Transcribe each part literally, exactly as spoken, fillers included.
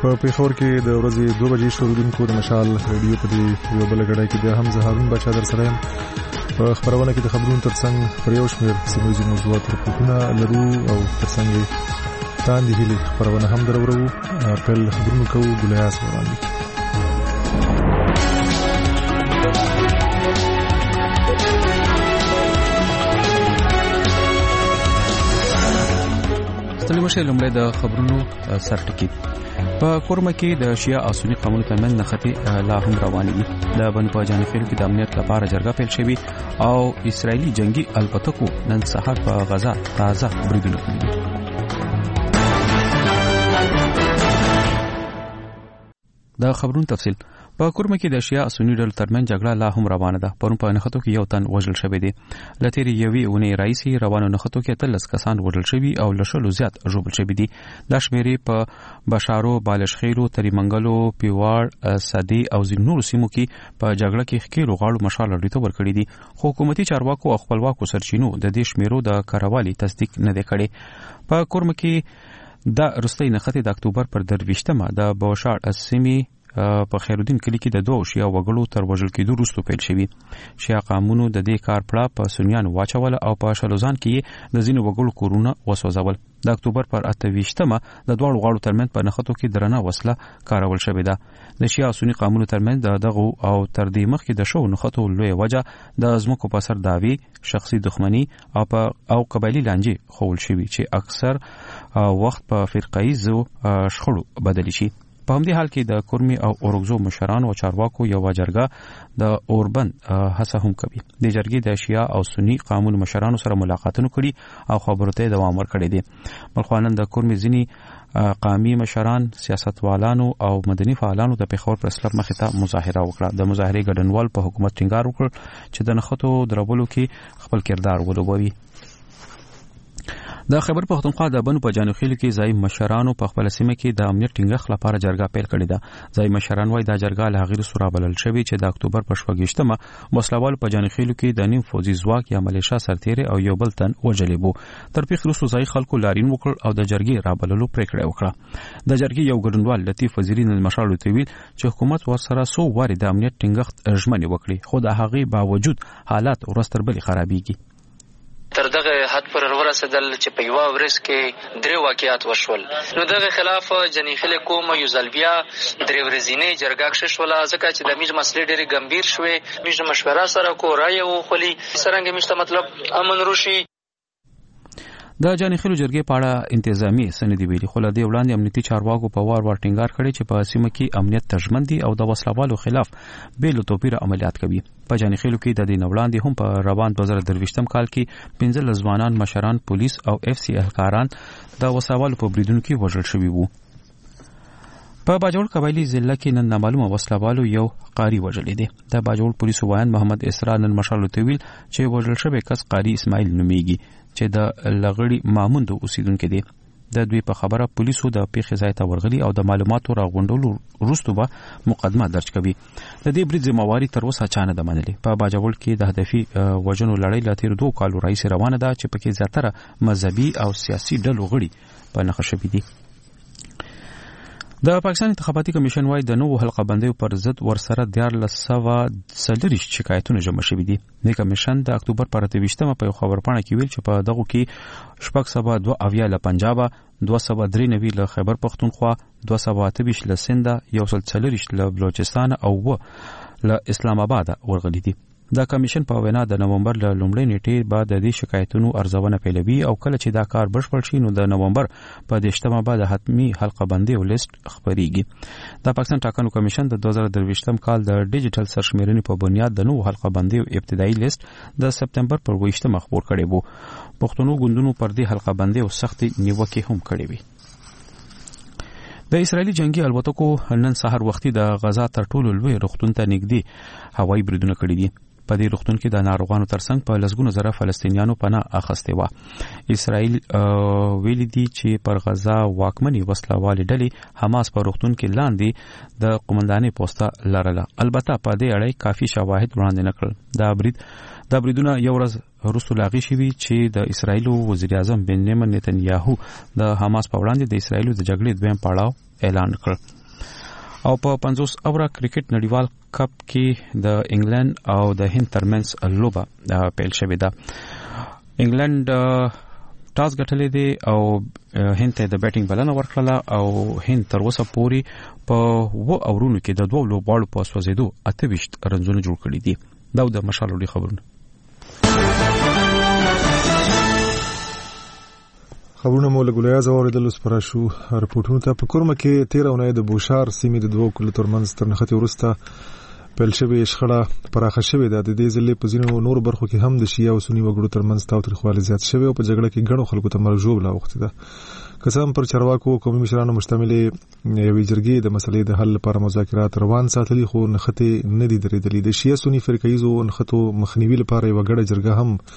په پیښور کې د ورځې دوه بجې شروع د مشال ریډیو په دې یو بل غړای کې د هم زهرون بچا در سره یم. په خبرونه کې د خبرونو ترڅنګ پر یو شمېر سیمه موضوعات راپورټونه لرو او ترڅنګ تاندې هلي خبرونه هم درورو. په خبرونو کوو ګلیاس وړاندې. ستلمشه لومړی د خبرونو سرټکی. په کورمه کې د شیعه او سنی قومونو ترمنځ نښتې لا هم روانې دي. د بنو په جانب خیلو کې د امنیت لپاره جرګه پیل شوې او اسرایلی جنگي الپتکو نن سهار په غزا تازه بریدونه کړي دي. د خبرونو تفصیل. په کورمه کې د شیعه سنی ډلو ترمنځ جګړه لا هم روانه ده. پرون په نښتو کې یو تن وژل شوی دی. له تېرې یوې اونۍ راهیسې روانو نښتو کې اتلس کسان وژل شوي او له شلو زیات ژوبل شوي دي. دا شمېرې په بشارو، بالشخیرو، تریمنګلو، پیواړ، سدې او ځینو نورو سیمو کې په جګړه کې ښکېلو غاړو مشال لړیتوب ورکړي دي. خو حکومتي چارواکو او خپلواکو سرچینو د دې شمېرو د کاروالي تصدیق نه دی کړی. په کورمه کې دا وروستۍ نښتې د اکتوبر پر درویشتمه د بوشاړ سیمې په خیرالدین کلی کې د دوه شیعه وګړو تر وژل کېدو وروسته پیل شوی. شیعه قومونو د دې کار پړه په سنیانو واچول او په شلوزان کې د ځینو وګړو کورونه وسوځول. د اکتوبر پر اتهویشتمه د دواړو غاړو ترمنځ په نښتو کې درنه وسله کارول شوې ده. د شیعه او سنی قومونو ترمنځ د دغو او تر دې مخکې د شو نښتو لویه وجه د ځمکو په سر دعوی، شخصي دښمني او په او قبایلي لانجې خول شوي چې اکثر وخت په فرقایزو شخړو بدلی شي. په همدې حال کې د کورمي او اورګزو مشرانو او چارواکو یو جرګه د اوربند هڅه هم کوي. د جرګې د شیعه او سنی قومونو مشرانو سره ملاقاتونه کړي او خبرو ته دوام ورکړی دی. بلخوانن د کورمي ځینی قومي مشران، سیاستوالانو او مدني فعالانو د پیښور پریس کلب مخې ته مظاهره وکړه. د مظاهرې ګډونوال په حکومت ټینګار وکړ چې د نښتو درولو کې خپل کردار ولوبوي. د خیبر پښتونخوا د بنو په جانب خیلو کې ځای مشرانو په خپل سیمه کې د امنیت ټینګښت لپاره جرګه پیل کړې ده. ځای مشران وايي دا جرګه له هغې وروسته رابلل شوې چې د اکتوبر په شپږویشتمه وسلوالو په جانب خیلو کې د نیم فوجي ځواک یا ملیشه سرتیری او یو بل تن وژلی وو. تر پیښې وروسته ځای خلکو لارین وکړ او د جرګې رابللو پریکړه وکړه. د جرګې یو ګډونوال لطیف وزیری نن مشال ته ویل چې حکومت ورسره څو وارې د امنیت ټینګښت ژمنې وکړي، خو د هغې باوجود حالات ورځ تر بلې خرابېږي. تر دغه حد پر ورسېدل چې په یوه ورځ کې درې واقعات وشول. نو دغه خلاف جنې خلک کوم یو ځل بیا درې ورځینۍ جرګه کښې شوله، ځکه چې د میژ مسلې ډېرې ګمبیر شوې. میژ مشوره سره کو رایه وخولي څرنګه میژ ته مطلب امن روشي. د جانخیلو جرګې په اړه انتظامی سندې ویلي، خو له دې وړاندې امنیتي چارواکو په وار وار ټینګار کړی چې په سیمه کې امنیت ته ژمن دي او د وسلوالو خلاف بې له توپیره عملیات کوي. په جانخیلو کې د دې نه وړاندې هم په روان دوه زره درویشتم کال کې پنځلس ځوانان مشران، پولیس او اف سی اهلکاران د وسلوالو په بریدونو کې وژل شوي وو. په باجوړ قبایلی ضلع کې نن نامعلومه وسلوالو یو قاری وژلی دی. د باجوړ پولیسو وایي محمد اسرار نن مشال ته ویل چې وژل شوی کس قاری اسماعیل نومیږي چې د لغړی ماموند اوسیدونکو دی. د دوی په خبره پولیسو د پیښې ځای ته ورغلي او د معلوماتو راغونډولو وروسته به مقدمه درج کوي. د دې برید ذمہواری تر اوسه چا نه ده منلې. په باجوړ کې د هدفي وژنو لړۍ له تېرو دوو کالو راهیسې روانه ده چې پکې زیاتره مذهبي او سیاسي ډلو غړي په نښه شوي دي. د پاکستان انتخاباتي کمیشن وايي د نوو حلقه بندیو پر ضد ورسره دیارلس سوه څلوېښت شکایتونه جمع شوي دي. د کمیشن د اکتوبر پر اتهویشتمه په یو خبرپاڼه کې ویل چې په دغو کې شپږ سوه دوه اویا له پنجابه، دوه سوه درې نوي له خیبر پښتونخوا، دوه سوه اته ویشت له سنده، یو سل څلوېښت له بلوچستان او اووه له اسلام آباد ورغلي دي. د کمیشن په وینا د نومبر له لومړۍ نیټې بعد د دې شکایتونو ارزونه پیلوي او کله چې دا کار بشپړ شي نو د نومبر په دېرشتمه بعد حتمی حلقه بندي او لیست خبريږي. د پاکستان ټاکنو کمیشن د دوه زره درویشتم کال د ډیجیټل سرشمیرنې په بنیاد د نوو حلقه بندي او ابتدایي لیست د سپتمبر پر ویشتمه خبر کړی وو. پښتنو ګوندونو پر دې حلقه بندي او سختي نیوکې هم کړې وي. د اسرایلی جنگي الوتکو نن سحر وختي د غزا تر ټولو لوی روغتون ته نږدې هوایي بریدونه کړي دي. په دې روغتون کې د ناروغانو ترڅنګ په لسګونو زره فلسطینیانو پناه اخیستې وه. اسرائیل ویلي دي چې پر غزا واکمنې وسلوالې ډلې حماس په روغتون کې لاندې د قومندانۍ پوسته لرله. البته په دې اړه کافي شواهد وړاندې نه کړل. دا برید دا بریدونه یو ورځ وروسته لاغي شوی چې د اسرایل وزیر اعظم بنیامین نتنیاهو د حماس په وړاندې د اسرایل د جګړې دویم پړاو اعلان کړ. او په پنځوس اوره کرکټ نړیوال کپ کې د انګلند او د هند ترمنځ لوبه پیل شوې ده. انګلند ټاس ګټلې دي او هند ته د بیټینګ بلنه ورکړه او هند تر اوسه پورې په و اورونو کې د دوه لوبغاړو په سوځېدو اته ویشت رنزونه جوړ کړي دي. دا د مشالوړي خبرونه خبرونه مو له ګولیا زوړېدل سپاره شو. رپورټونو ته په کورمه کې تیر اونۍ د بوشار سیمې د دوه کلو ترمنځ تر نښتې وروسته پیل شوې شخړه پراخه شوې ده. د دې ځلې په ځینو نورو برخو کې هم د شیعه او سني وګړو ترمنځ تاوتریخوالی زیات شوی او په جګړه کې ګڼو خلکو ته مرګ ژوبله اوښتې ده. که څه هم پر چارواکو قومي مشرانو مشتملې یوې جرګې د مسلې د حل لپاره مذاکرات روان ساتلي، خو نښتې نه دي درېدلي. د شیعه سني فرقه ییزو نښتو مخنیوي لپاره یوه ګډه جرګه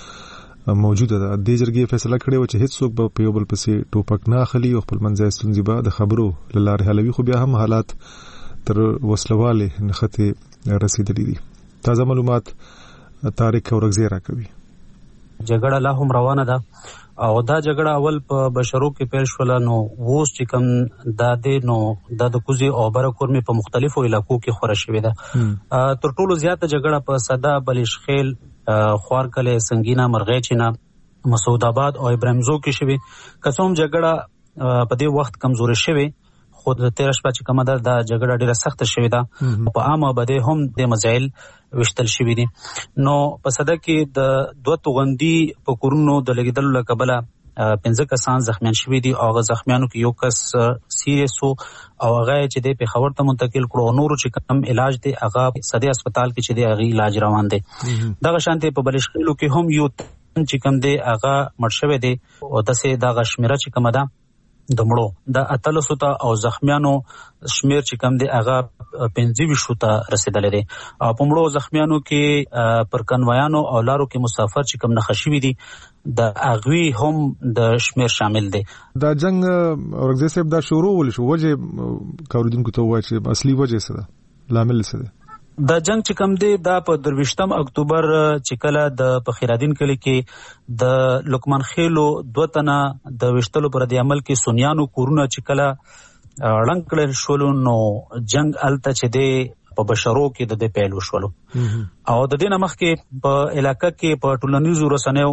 هم موجوده ده. دې جرګې فیصله کړې وه چې هیڅوک به په یو بل پسې ټوپک نه اخلي او خپلمنځي ستونزې به د خبرو له لارې حلوي، خو بیا هم حالات تر وسلوالې نښتې رسیدلی دي. تازه معلومات طارق اورغزی راکوي. جګړه لا هم روانه ده او دا جګړه اول په بشرو کې پیل شوله، نو اوس چې کوم دا دی نو دا د کوزي او بره کورمې په مختلفو علاقو کې خوره شوې ده. تر ټولو زیاته جګړه په صدا، بلشخیل، خوارکلی، سنگینه، مرغیچینه، مسعود آباد او ابراهیمزو کې شوې. که څه هم جګړه په دې وخت کمزورې شوې، خو د تیر شپه چې کومه ده دا جګړه ډیره سخته شوې ده. په عامه بده هم د مزایل وشتل شوي دي. نو په صده کې د دوه توغندي په کورونو د لګیدلو له کبله پنځه کسان زخمیان شوي دي او هغه زخمیانو کې یو کس سیریس او هغه چې د پیښور ته منتقل کړو. نورو چې کم علاج دی هغه صدې هسپتال کې چې دی هغه علاج روان دی. دغه شانته په بلشخیلو کې هم یو چې کم دی هغه مړ شوی دی او داسې دغه شمیره چې کومه ده د مړو د اتلسو ته او زخمیانو شمیر چې کم دی هغه پنځه ویشتو ته رسیدلی دی. او په مړو زخمیانو کې پر کنوایانو او لارو کې مسافر چې کم نښه شوي دي د هغوی هم د شمیر شامل دی. دا جنگ اورغزی صاحب دا شروع ولې شو؟ وجې که اورېدونکو ته ووایي چې اصلي وجې څه ده، لامل څه دی؟ دا جنگ چې کم دی دا په درویشتم اکتوبر چې کله د پخیرادین کلی کې د لقمان خیلو دوه تنه د وشتلو پر د عمل کې سنیانو کورونه چې کله ړنګ کړل شولو، نو جنگ الته چې دی په بشرو کې د دې پیل وشولو. او د دې نه مخکې په علاقه کې په ټولنیزو رسنیو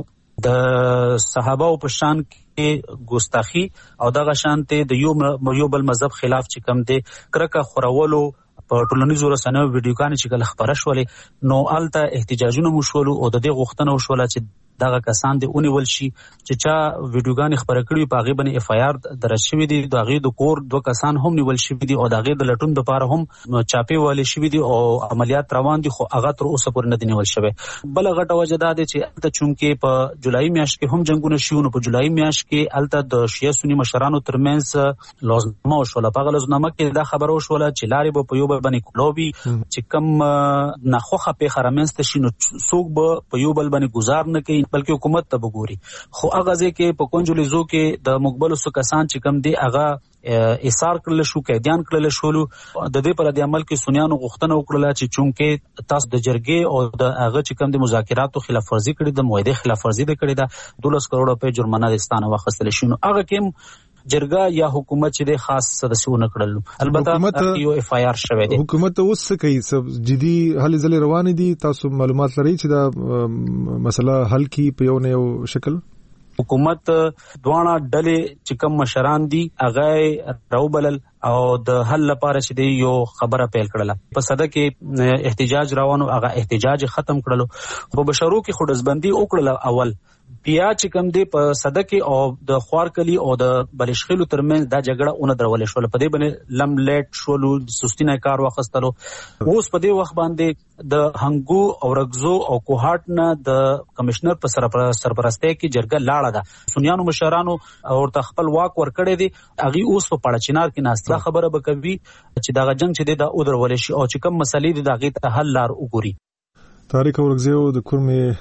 د صحابه او په شان کې ګستاخی او دغه شانته د یو یو بل مذهب خلاف چې کم دی کرکه خورولو په ټولنیزو رسنیو ویډیوګانې چې کله خپره شولې، نو هلته احتجاجونه مو شولو او د دې غوښتنه وشوله چې دغه کسان دې ونیول شي چې چا ویډیوګانې خپره کړي په هغې باندې اف آی آر درج شوي دي. د هغې د کور دوه کسان هم نیول شوي دي او د هغې د لټون دپاره هم چاپې والې شوي دي او عملیات روان دي، خو هغه تر اوسه پورې نه دي نیول شوی. بله غټه وجه دا دی چې هلته چونکې په جولایي میاشت کې هم جنګونه شوي، نو په جولایي میاشت کې هلته د شیعه سني مشرانو ترمنځ لوزنامه وشوله. په هغه لوزنامه کې دا خبره وشوله چې لارې به په یو بل باندې کلوبي، چې کوم ناخوښه پیښه رامنځته شي نو څوک به په یو بل باندې ګزار نه کوي بلکې حکومت ته بګوري. خو هغه ځای کې په کنجلیزو کې د مقبلو څو کسان چې کم دی هغه ایثار کړل شو، قیدیان کړل شولو. د دې پر د عمل کې سنیانو غوښتنه وکړله چې چونکې تاسو د جرګې او د هغه چې کم دی مذاکراتو خلاف ورزي کړې ده، معاهدې خلاف ورزي ده کړې ده، دولس کروڑ روپۍ جرمانه د ستانه واخیستل شي. نو هغه کې جرګه یا حکومت چې د خاص سدسونه کړل. البته یو اف آی آر شوی دی. حکومت اوس څه کوي؟ څه جدي هلې ځلې روانې دي؟ تاسو معلومات لرئ چې دا مسله حل کی په یو نه یو شکل؟ حکومت دوانه ډلې چې کوم مشران دي هغه راوبلل او د حل لپاره چې دی یو خبره پیل کړله. په صده کې احتجاج روانو، هغه احتجاج ختم کړلو. په بشرو کې خو ډزبندي وکړله اول، بیا چې کوم دی په صده کې او د خوارکلی او د بلشخیلو ترمنځ دا جګړه اونه درولې شوله. په دې باندې لم لیټ شولو، سستی نه کار واخیستلو. اوس په دې وخت باندې د هنګو او رګزو او کوهاټ نه د کمشنر په سرپرستۍ کې جرګه لاړه ده. سنیانو مشرانو ورته خپل واک ورکړی دی، هغې اوس په پاړچینار کې ناسته. دا خبره به کوي چې دغه جنګ چې دی دا ودرولې شي او چې کوم مسلې دي د هغې ته حل لار وګوري. طارق اورغزی د کورمې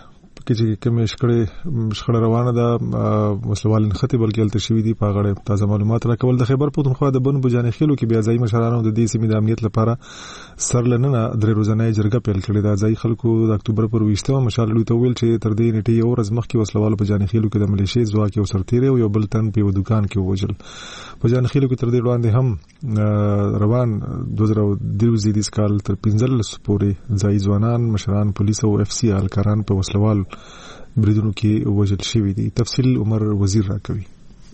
کې چې کوم شخړې شخړه روانه ده مسلوال نخته بلکې الته شوی دی په غړې تازه معلومات راکول د خیبر پختونخوا د بن بجانې خېلو کې بیا ځای مشرانو د دې سیمې د امنیت لپاره سرلننه درې روزانه جرګه پیل کړې ده. ځای خلکو د اکتوبر پر ویشتمه مشال لوي ته ویل چې تر دې نیټه یو ورځ مخکې وسلوال په جانې خېلو کې د ملیشي ځواک یو سرتیره او یو بل تن په دکان کې وژل. په جانې خېلو کې تر دې وړاندې هم روان دوه زره درې زیدیس کال تر پنځلس پورې ځای ځوانان مشران پولیس او اف سی الکاران په وسلوال بریدونو کې وژل شوی دي. تفصیل عمر وزیر راکوي.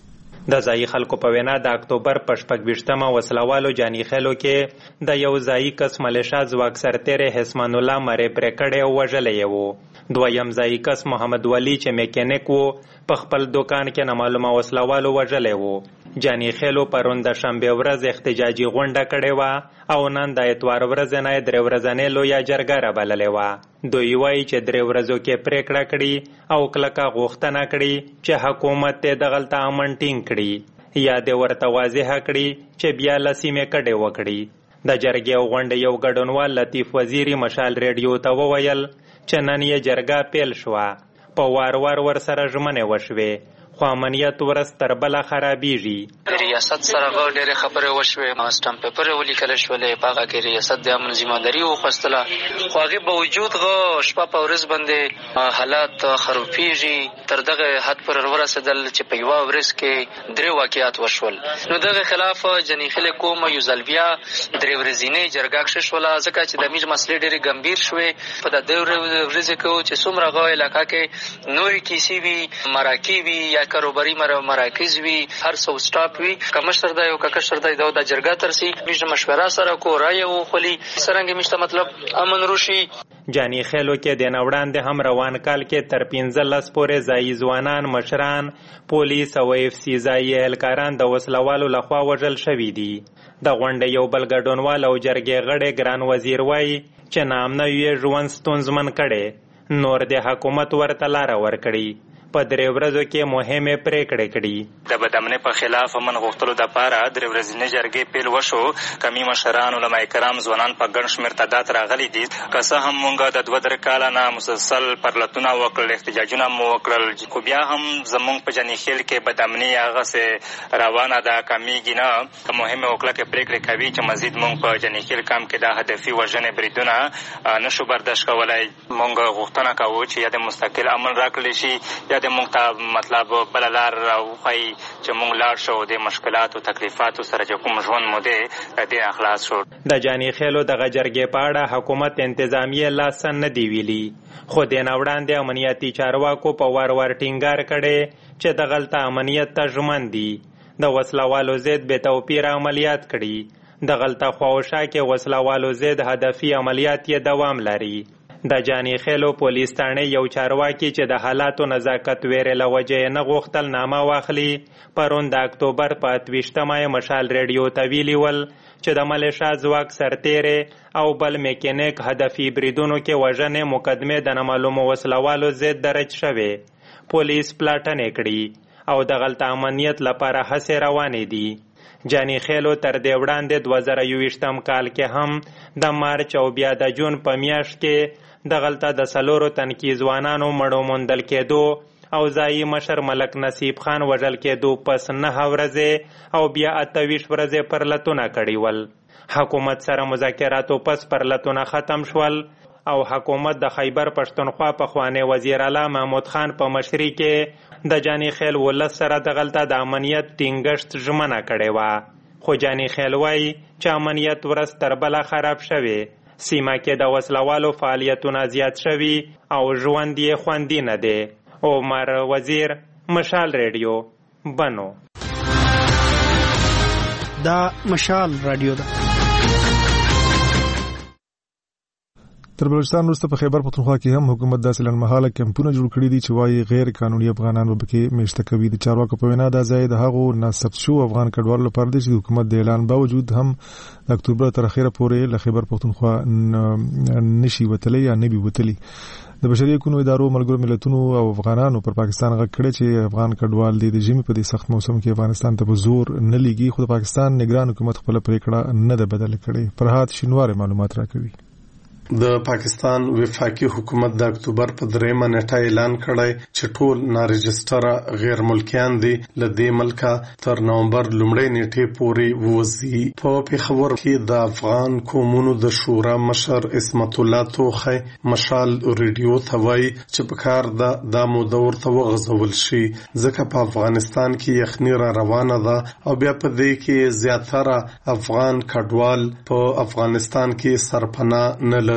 د ځای خلکو په وینا د اکتوبر په شپږ ویشتمه وسلوالو جانې خېلو کې د یو ځای کس ملیشا ځواک سرتیری حسمان الله مری پرې کړی او وژلی و. دویم ځای کس محمد ولی چې میکانیک و په خپل دکان کې نامعلومه وسلوالو وژلی و. جانې خېلو پرون د شنبې ورځ احتجاجي غونډه کړې وه او نن د اتوار ورځې نه یې درې ورځنۍ لویه جرګه رابللې وه. دوی وایي چې درې ورځو کې پرېکړه کړي او کلکه غوښتنه کړي چې حکومت یې دغلته امن ټینګ کړي یا دې ورته واضحه کړي چې بیا له سیمې کډې وکړي. د جرګې او غونډې یو ګډونوال لطیف وزیري مشال ریډیو ته وویل چې نن یې جرګه پیل شوه. په وار وار ورسره ژمنې وشوې خو امنیت ورځ تر بله خرابېږي. ریاست سره ډېرې خبرې وشوې سټمپ پیپر یې ولیکلی شولې په هغه کې ریاست د امن ذمهداري وخوستله خو هغې باوجود غه شپه په ورځ باندې حالات خرابېږي تر دغه حد پورې ورسېدل چې په یوه ورځ کې درې واقعات وشول. نو دغه خلاف جانې خېلې کوم یو ځل بیا درې ورځنۍ جرګه کښې شوله ځکه چې د امیر مسلې ډېرې ګمبیر شوې. په د دې ورځې کې و چې څومره هغه علاقه کې نورې کیسې وي مراکې وي یا کاروباري مراکز وي هر څه سټاپ وي که مشر دی او که کشر دی دا د جرګه ترسي موږ مشوره سره کو رایه وخولي څرنګه موږ ته مطلب امن روشي. جانې خېلو کې د نه وړاندې هم روان کال کې تر پنځلس پورې ځایي ځوانان مشران پولیس او اف سی ځایي اهلکاران د وسلوالو لخوا وژل شوي دي. د غونډې یو بل ګډونوال او جرګې غړی ګران وزیر وایي چې نامنه یې ژوند ستونزمن کړی نور د حکومت ورته لاره ورکړي. په درې ورځو کې مهمې پرېکړې کړي. د بدامنۍ په خلاف امن غوښتلو دپاره درې ورځنۍ جرګې پیل وشو. کمي مشران علما کرام ځوانان په ګڼ شمېر تعداد راغلي دي. که څه هم موږ د دوه درې کاله نه مسلسل پرلتونه وکړل احتجاجونه مو وکړل خو بیا هم زموږ په جانې خېل کې بدامني هغسې روانه ده کمیږي نه. مهمې او کلکې پرېکړې کوي چې مزید موږ په جانې خېل کام کې دا هدفي وژنې بریدونه نشو برداشت کولی. موږ غوښتنه کوو چې یا د مستقل امن راکړلی شي یا د موږ ته مطلب بله لار راوښایي چې موږ لاړ شو د مشکلاتو تکلیفاتو سره چې کوم ژوند مو دی دې اخلاص شو. د جانې خېلو دغه جرګې په اړه حکومت انتظامیې لاس نه دی ویلي خو د نه وړاندې امنیتي چارواکو په وار وار ټینګار کړی چې دغلته امنیت ته ژمن دي. د وسلوالو ضد بې توپیره عملیات کړي. دغلته خواوشا کې وسلوالو ضد هدفي عملیات یې دوام لري. د جانې خېلو پولیس تاڼې یو چارواکي چې د حالاتو نزاکت ویرې له وجې یې نه غوښتل نامه واخلي پرون د اکتوبر په اته ویشتمه یې مشال ریډیو ته ویلي ول چې د ملیشا ځواک سرتیری او بل میکانیک هدفي بریدونو کې وژنې مقدمې د نامعلومو وسلوالو ضد درج شوې. پولیس پلاټنې کړي او دغلته امنیت لپاره هڅې روانې دي. جانې خېلو تر دې وړاندې دوه زره یوویشتم کال کې هم د مارچ او بیا د جون په میاشت کې دغلته د څلورو تنکي ځوانانو مړو موندل کېدو او ځایي مشر ملک نصیب خان وژل کېدو پس نهه ورځې او بیا اته ویشت ورځې پرلتونه کړي ول. حکومت سره مذاکراتو پس پرلتونه ختم شول او حکومت د خیبر پښتونخوا پخوانی وزیر اعلی محمود خان په مشرۍ کې د جانې خېل ولس سره دغلته د امنیت ټینګښت ژمنه کړې وه خو جانې خېل وایي چې امنیت ورځ تر بله خراب شوی. سیمه کې د وسلوالو فعالیتونه زیات شوي او ژوند یې خوندي نه دی. عمر وزیر مشال ریډیو بنو. دا مشال رادیو ده. تر بلوچستان وروسته په خیبر پختونخوا کې هم حکومت داسې لنډمهاله کمپونه جوړ کړي دي چې وایي غیر قانوني افغانان به پکې میشته کوي. د چارواکو په وینا دا ځای د هغو ناثبت شوو افغان کډوالو لپاره دی چې د حکومت د اعلان باوجود هم د اکتوبر تر اخره پورې له خیبر پختونخوا نشي وتلی یا نه وي وتلی. د بشري حقوقو ادارو ملګرو ملتونو او افغانانو پر پاکستان غږ کړی چې افغان کډوال د ژمي په دې سخت موسم کې افغانستان ته په زور نه لیږي خو د پاکستان نگران حکومت خپل پریکړه نه ده بدل کړې. فرحات شینوار معلومات راکوي. د پاکستان وفاقي حکومت د اکتوبر په دریمه نیټه اعلان کړی چې ټول نارجسټره غیر ملکیان دي له دې ملکه تر نومبر لومړۍ نیټې پورې ووځي. په پېښور کې د افغان قومونو د شورا مشر عصمت الله توخی مشال ریډیو ته وایي چې په کار ده دا موده ورته وغځول شي ځکه په افغانستان کې یخني را روانه ده او بیا په دې کې زیاتره افغان کډوال په افغانستان کې سرپناه نه لري.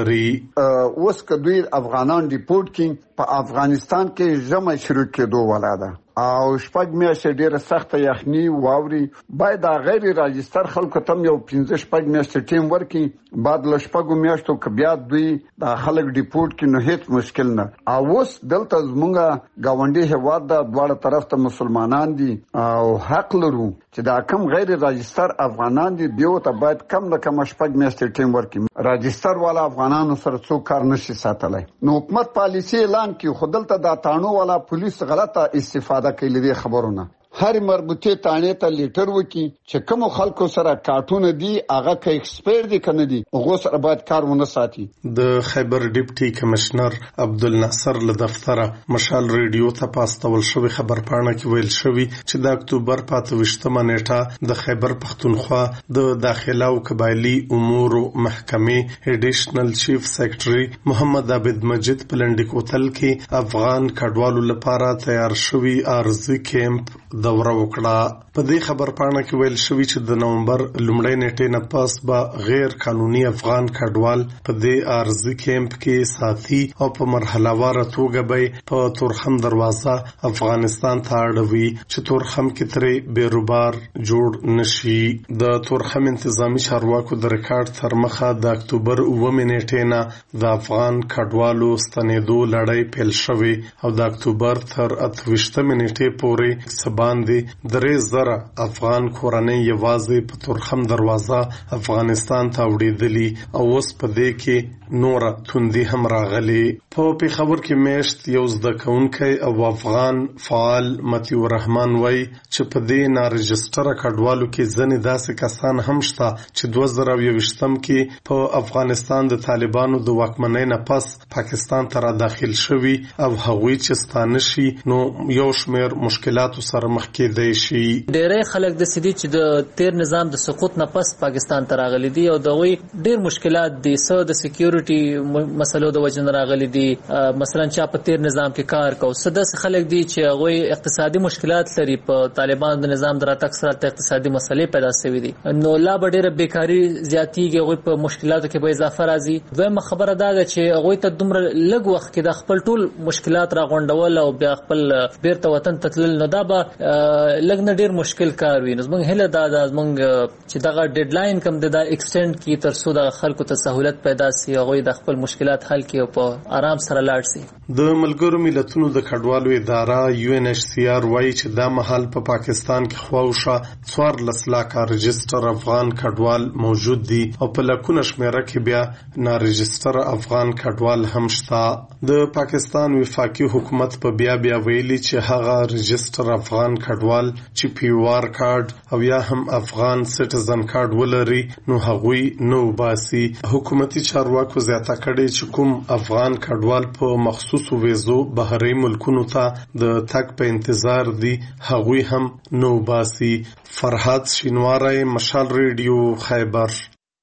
اوس که دوی افغانان ډیپورټ کړي په افغانستان کې ژمی شروع کېدو والا ده او شپږ میاشتې ډېره سخته یخني واوري باید د غیر راجستر خلکو ته یو پنځه شپږ میاشتې ټیم ورکړي بعد له شپږو میاشتو که بیا دوی د خلک ډیپورټ کړي نو هیڅ مشکل نه. او اوس دلته زمونږ ګاونډي هېواد ده دواړه طرف ته مسلمانان دي او حق لرو چې دا کم غیر راجستر افغانان دي دیو ته باید کم نه کم شپږ میاشتې ټیم ورکړي. راجستر والا افغانانو سره څوک کار نشي ساتلی. نو حکومت پالیسي اعلان کړي خو دلته دا تاڼو والا پولیس غلطه استفاده دا کوي لدې خبرونه. هر مربوطه تانه ته لیټر وکي چې کوم خلکو سره کارټون دي هغه کې ایکسپایر دي کنه دي هغه سره باید کارونه ساتي. د خیبر ډیپټي کمشنر عبدالناصر له دفتره مشال ریډیو ته پاستول شوی خبر پاڼه کې ویل شوی چې د اکتوبر په اتوشتمه نیټه د خیبر پختونخوا د داخله او قبایلی امور محکمې ایډیشنل چیف سیکریټري محمد عابد مجید پلنډي کوتل کې افغان کډوالو لپاره تیار شوی ارزي کیمپ دوره وکړه. په دې خبر پاڼه کې ویل شوی چې د نومبر لومړۍ نیټې نه پس به غیر قانوني افغان کډوال په دې ارزي کیمپ کې ساتي او په مرحله وار توګه به په تورخم دروازه افغانستان ته اړوي چې تورخم کې ترې بیروبار جوړ نشي. د تورخم انتظامی چارواکو د ریکارډ تر مخه د اکتوبر اوومې نیټې نه د افغان کډوالو ستنېدو لړۍ پیل شوې او د اکتوبر تر اتوشتمې نیټې پورې سبا باندې درې زره افغان کورنۍ یوازې په تورخم دروازه افغانستان ته وړېدلي او اوس په دې کې نور توندي هم راغلي. په پېښور کې میشت یو زده کوونکی او افغان فعال متیو رحمان وایي چې په دې نارجسټره کډوالو کې ځینې داسې کسان هم شته چې دوه زره یوویشتم کې په افغانستان د طالبانو د واکمنۍ نه پس پاکستان ته را داخل شوي او هغوی چې ستانه شي نو یو شمېر مشکلاتو سره مخ کېدای شي. ډېری خلک د سدي چې د تیر نظام د سقوط نه پس پاکستان ته راغلي دي او دغوی ډېر مشکلات دي سره د سکیورټي مسلو د وجه نه راغلي دي. مثلا چا په تیر نظام کې کار کو سده خلک دي چې هغوی اقتصادي مشکلات لري په طالبان د نظام د راتګ سره اقتصادي مسلې پیدا شوي دي نو لا ډېره بیکاری زیاتیږي هغوی په مشکلاتو کې به اضافه راځي. دویمه خبره دا ده چې هغوی ته دومره لږ وخت کې د خپل ټول مشکلات راغونډول او بیا خپل بیرته وطن ته تلل نو دا به لږ نه ډېر مشکل کار وي. نو زموږ هیله دا ده زموږ چې دغه ډیډلاین کم د ایکسټینډ کی تر څو د خلکو ته سہولت پیدا شي هغوی د خپل مشکلات حل کړي او په آرام سره لاړ شي. د ملګرو ملتونو د کډوالو اداره یو ان ایچ سی آر وایي چې دا مهال په پاکستان کې خواوشا څوارلس لاکه رجسټر افغان کډوال موجود دي او په لکونه شمیره کې بیا نارجسټر افغان کډوال هم شته. د پاکستان وفاقي حکومت په بیا بیا ویلي چې هغه رجسټر افغان کډوال چې پی او آر کارت او یا هم افغان سټیزن کارت ولري نو هغوی نو باسي. حکومتي چارواکو زیاته کړي چې کوم افغان کډوال په مخصوصو ویزو بهري ملکونو ته د تک په انتظار دي هغوی هم نو باسي. فرحات شینواری مشال ریډیو خیبر.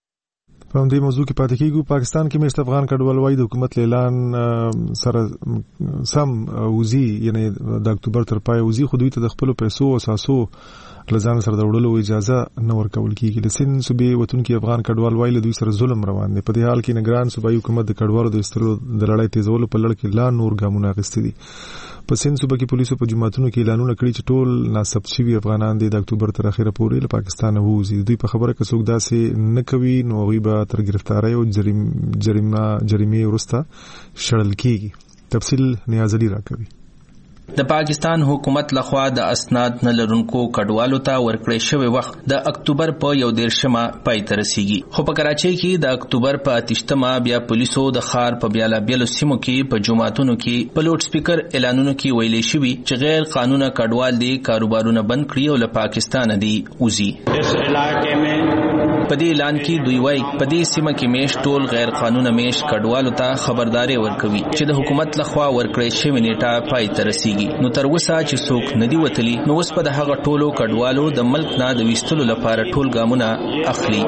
په دې موضوع کې پاتې کیږو. پاکستان کې مشت افغان کډوال وايي د حکومت اعلان سره سم وزي یعنی د اکتوبر تر پای وزي خو دوی ته د خپل پیسو او اساسو لزان سره د وړلو اجازه نه ورکول کیږي. د سین صوبې وطن کې افغان کډوال وايي له دوی سره ظلم روان دی. په دې حال کې نگران صوبایي حکومت د کډوالو د استلو د لړۍ تیزولو په لړ کې لا نور ګامونه اخیستي دي. په سین صوبې کې پولیسو په جماعتونو کې اعلانونه کړي چې ټول ناثبت شوي افغانان د اکتوبر تر اخره پورې له پاکستان ووځي. دوی په خبره کې څوک داسې نه کوي نو هغوی به تر گرفتاری او جریمه جریمې وروسته شړل کیږي. تفصیل نیاز علي راکوي. د پاکستان حکومت لخوا د اسناد نه لرونکو کډوالو ته ورکړی شوی وخت د اکتوبر په یو دیرشمه پای ته رسیږي خو په کراچۍ کې د اکتوبر په اتشتمه بیا پولیسو د ښار په بیلابیلو سیمو کې په جوماتونو کې په لوډ سپیکر اعلانونو کې ویلي شوي چې غیر قانونه کډوال دي کاروبارونه بند کړي او له پاکستان دي وځي. اس علاقے میں په دې اعلان کې دوی وايي په دې سیمه کې میش ټول غیر قانوني میش کډوالو ته خبرداري ورکوي چې د حکومت لخوا ورکړې شوی نیټه پای ته رسیږي. نو تر اوسه چې څوک ندي وتلی نو اوس په دغه ټولو کډوالو د ملک نه د ویستلو لپاره ټول ګامونه اخلي.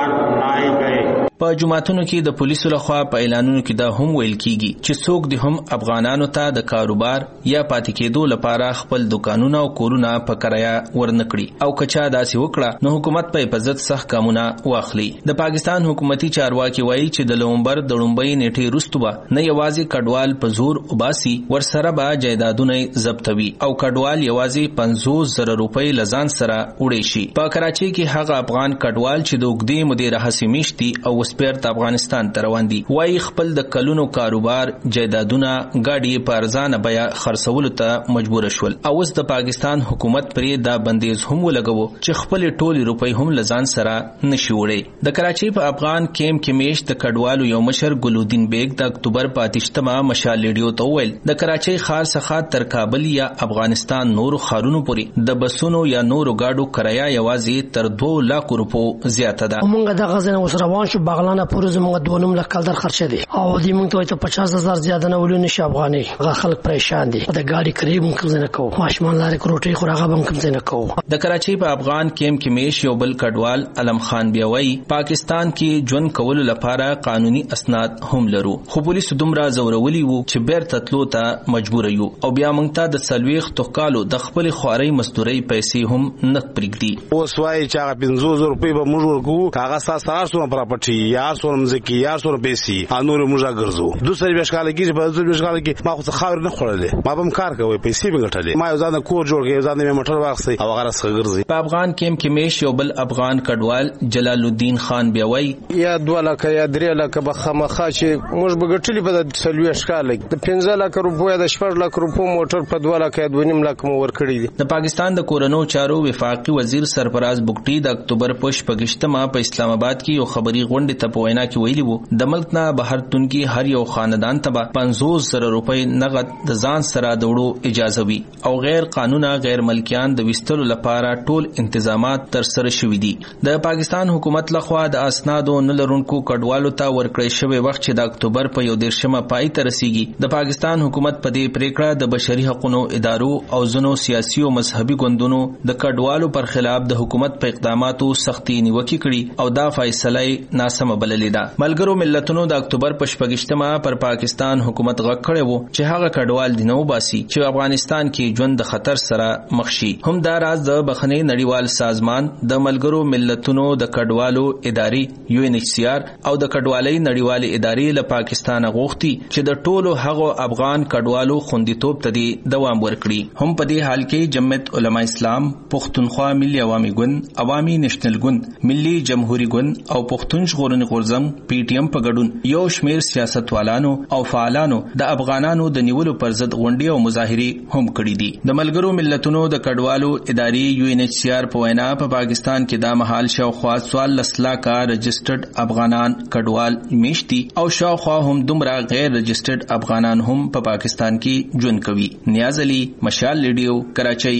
په جمعاتونو کې د پولیسو لخوا په اعلانونو کې دا هم ویل کیږي چې څوک د هم افغانانو ته د کاروبار یا پاتې کېدو لپاره خپل دکانونه او کورونه په کرایه ورنکړي او کچا داسې وکړه نو حکومت په حفاظت سخت ګامونه واخلي. د پاکستان حکومتي چارواکي وایي چې د نومبر د لومړۍ نیټې وروسته به نه یوازې کډوال په زور وباسي ورسره به جایدادونه ضبطوي او کډوال یوازې پنځوس زره روپۍ لزان سره وړي شي. په کراچۍ کې هغه افغان کډوال چې د اوږدې مودې راهیسې میشتي او وسپیرته افغانستان ته روان دي وایي خپل د کلونو کاروبار جایدادونه ګاډي په ارزانه بیه خرڅولو ته مجبور شول او اوس د پاکستان حکومت پرې دا بندیز هم ولګوو چې خپل ټولي روپۍ هم لزان سره نشي وړي. د کراچۍ په افغان کیمپ کې میشت د کډوالو یو مشر ګلودین بیگ د اکتوبر په اتشتمه مشال ریډیو ته وویل د کراچۍ ښار څخه تر کابل یا افغانستان نورو ښارونو پورې د بسونو یا نورو ګاډو کرایه یوازې تر دوه لک روپو زیاته ده. موږ د غزنه اوس روان شو باغلانه پورې زموږ دوه نیم لک کال در خرچه دي او دې موږ ته پچاس هزار زیاده نه ولې نشي افغاني غا خلک پریشان دي د ګاډي قریب موږ نه کوو ماشومان لارې کروټي خو هغه هم کوم نه کوو. د کراچۍ په افغان کیمپ کې میش یو بل کډوال علم خان بیاوي پاکستان کې ژوند کولو لپاره قانوني اسناد هم لرو خو پولیسو دومره زورولي وو چې بیرته تلو ته مجبور یو او بیا موږ ته د سلويخ توکالو د خپل خواري مزدوري پیسې هم نه پرګدي. اوس وایي چې هغه پنځوس زره روپۍ به موږ ورکو هغه ساسه سره پراپرټي یا سره مزکی یا سره پیسې انور موږ ګرځو دوسری بشکاله کې په دوسری بشکاله کې ما خو خاور نه خورلې ما به کار کوي پیسې به ګټلې ما یو ځان کور جوړ کړی ځان مې موټر واخسي او هغه سره ګرځي. په افغان کیمپ کې میش یو بل افغان کډوال جلال الدین خان بیاوي یا دوه لک یا درې لک به خامخا چې موږ به ګټلې په د سلوي ښکاله د پنځه لک روپیا د شپږ لک روپو موټر په دوه لک یا دوه نیم لک مو ورکړی دي. د پاکستان د کورونو چارو وفاقي وزیر سرفراز بوګټي د اکتوبر په شپږشتمه په اسلام آباد کې یو خبري غونډه ته په وینا کې ویلي وو د ملک نه بهر تونکي هر یو خاندان ته پنځوس زره روپۍ نغد د ځان سره دوړو اجازه وي او غیر قانوني غیر ملکیان د وستلو لپاره ټول انتظامات تر سره شوي دي. د پاکستان حکومت لخوا د اسنادو نه لرونکو کډوالو ته ورکړی شوی وخت چې د اکتوبر په یو دیرشمه پای ته رسیږي د پاکستان حکومت په دې پریکړه د بشري حقوقو ادارو او ځینو سیاسي او مذهبي ګوندونو د کډوالو پر خلاف د حکومت په اقداماتو سختي نیوکه کړي او دا فیصله ناسمه بللې ده. ملګرو ملتونو د اکتوبر په شپږشتمه پر پاکستان حکومت غږ کړی وو چې هغه کډوال دی نو باسي چې افغانستان کې ژوند د خطر سره مخ شي. هم دا راز د بخنی نړیوال سازمان د ملګرو ملتونو د کډوالو ادارې یو ان ایچ سی آر او د کډوالۍ نړیوال ادارې له پاکستان غوښتي چې د ټولو هغو افغان کډوالو خوندیتوب ته دی دوام ورکړي. هم په دې حال کې جمعیت علما اسلام، پښتونخوا ملي عوامي ګوند، عوامي نېشنل ګوند، ملي جمهوریت ګوند او پښتون ژغورنې غورځنګ پی ټی ایم په ګډون یو شمیر سیاستوالانو او فعالانو د افغانانو د نیولو پر ضد غونډې او مظاهرې هم کړې دي. د ملګرو ملتونو د کډوالو ادارې یو ان ایچ سی آر په وینا په پاکستان کې دا مهال شاوخوا څوارلس لاکه رجسټرډ افغانان کډوال میشتي او شاوخوا هم دومره غیر رجسټرډ افغانان هم په پاکستان کې ژوند کوي. نیاز علي، مشال ریډیو، کراچۍ.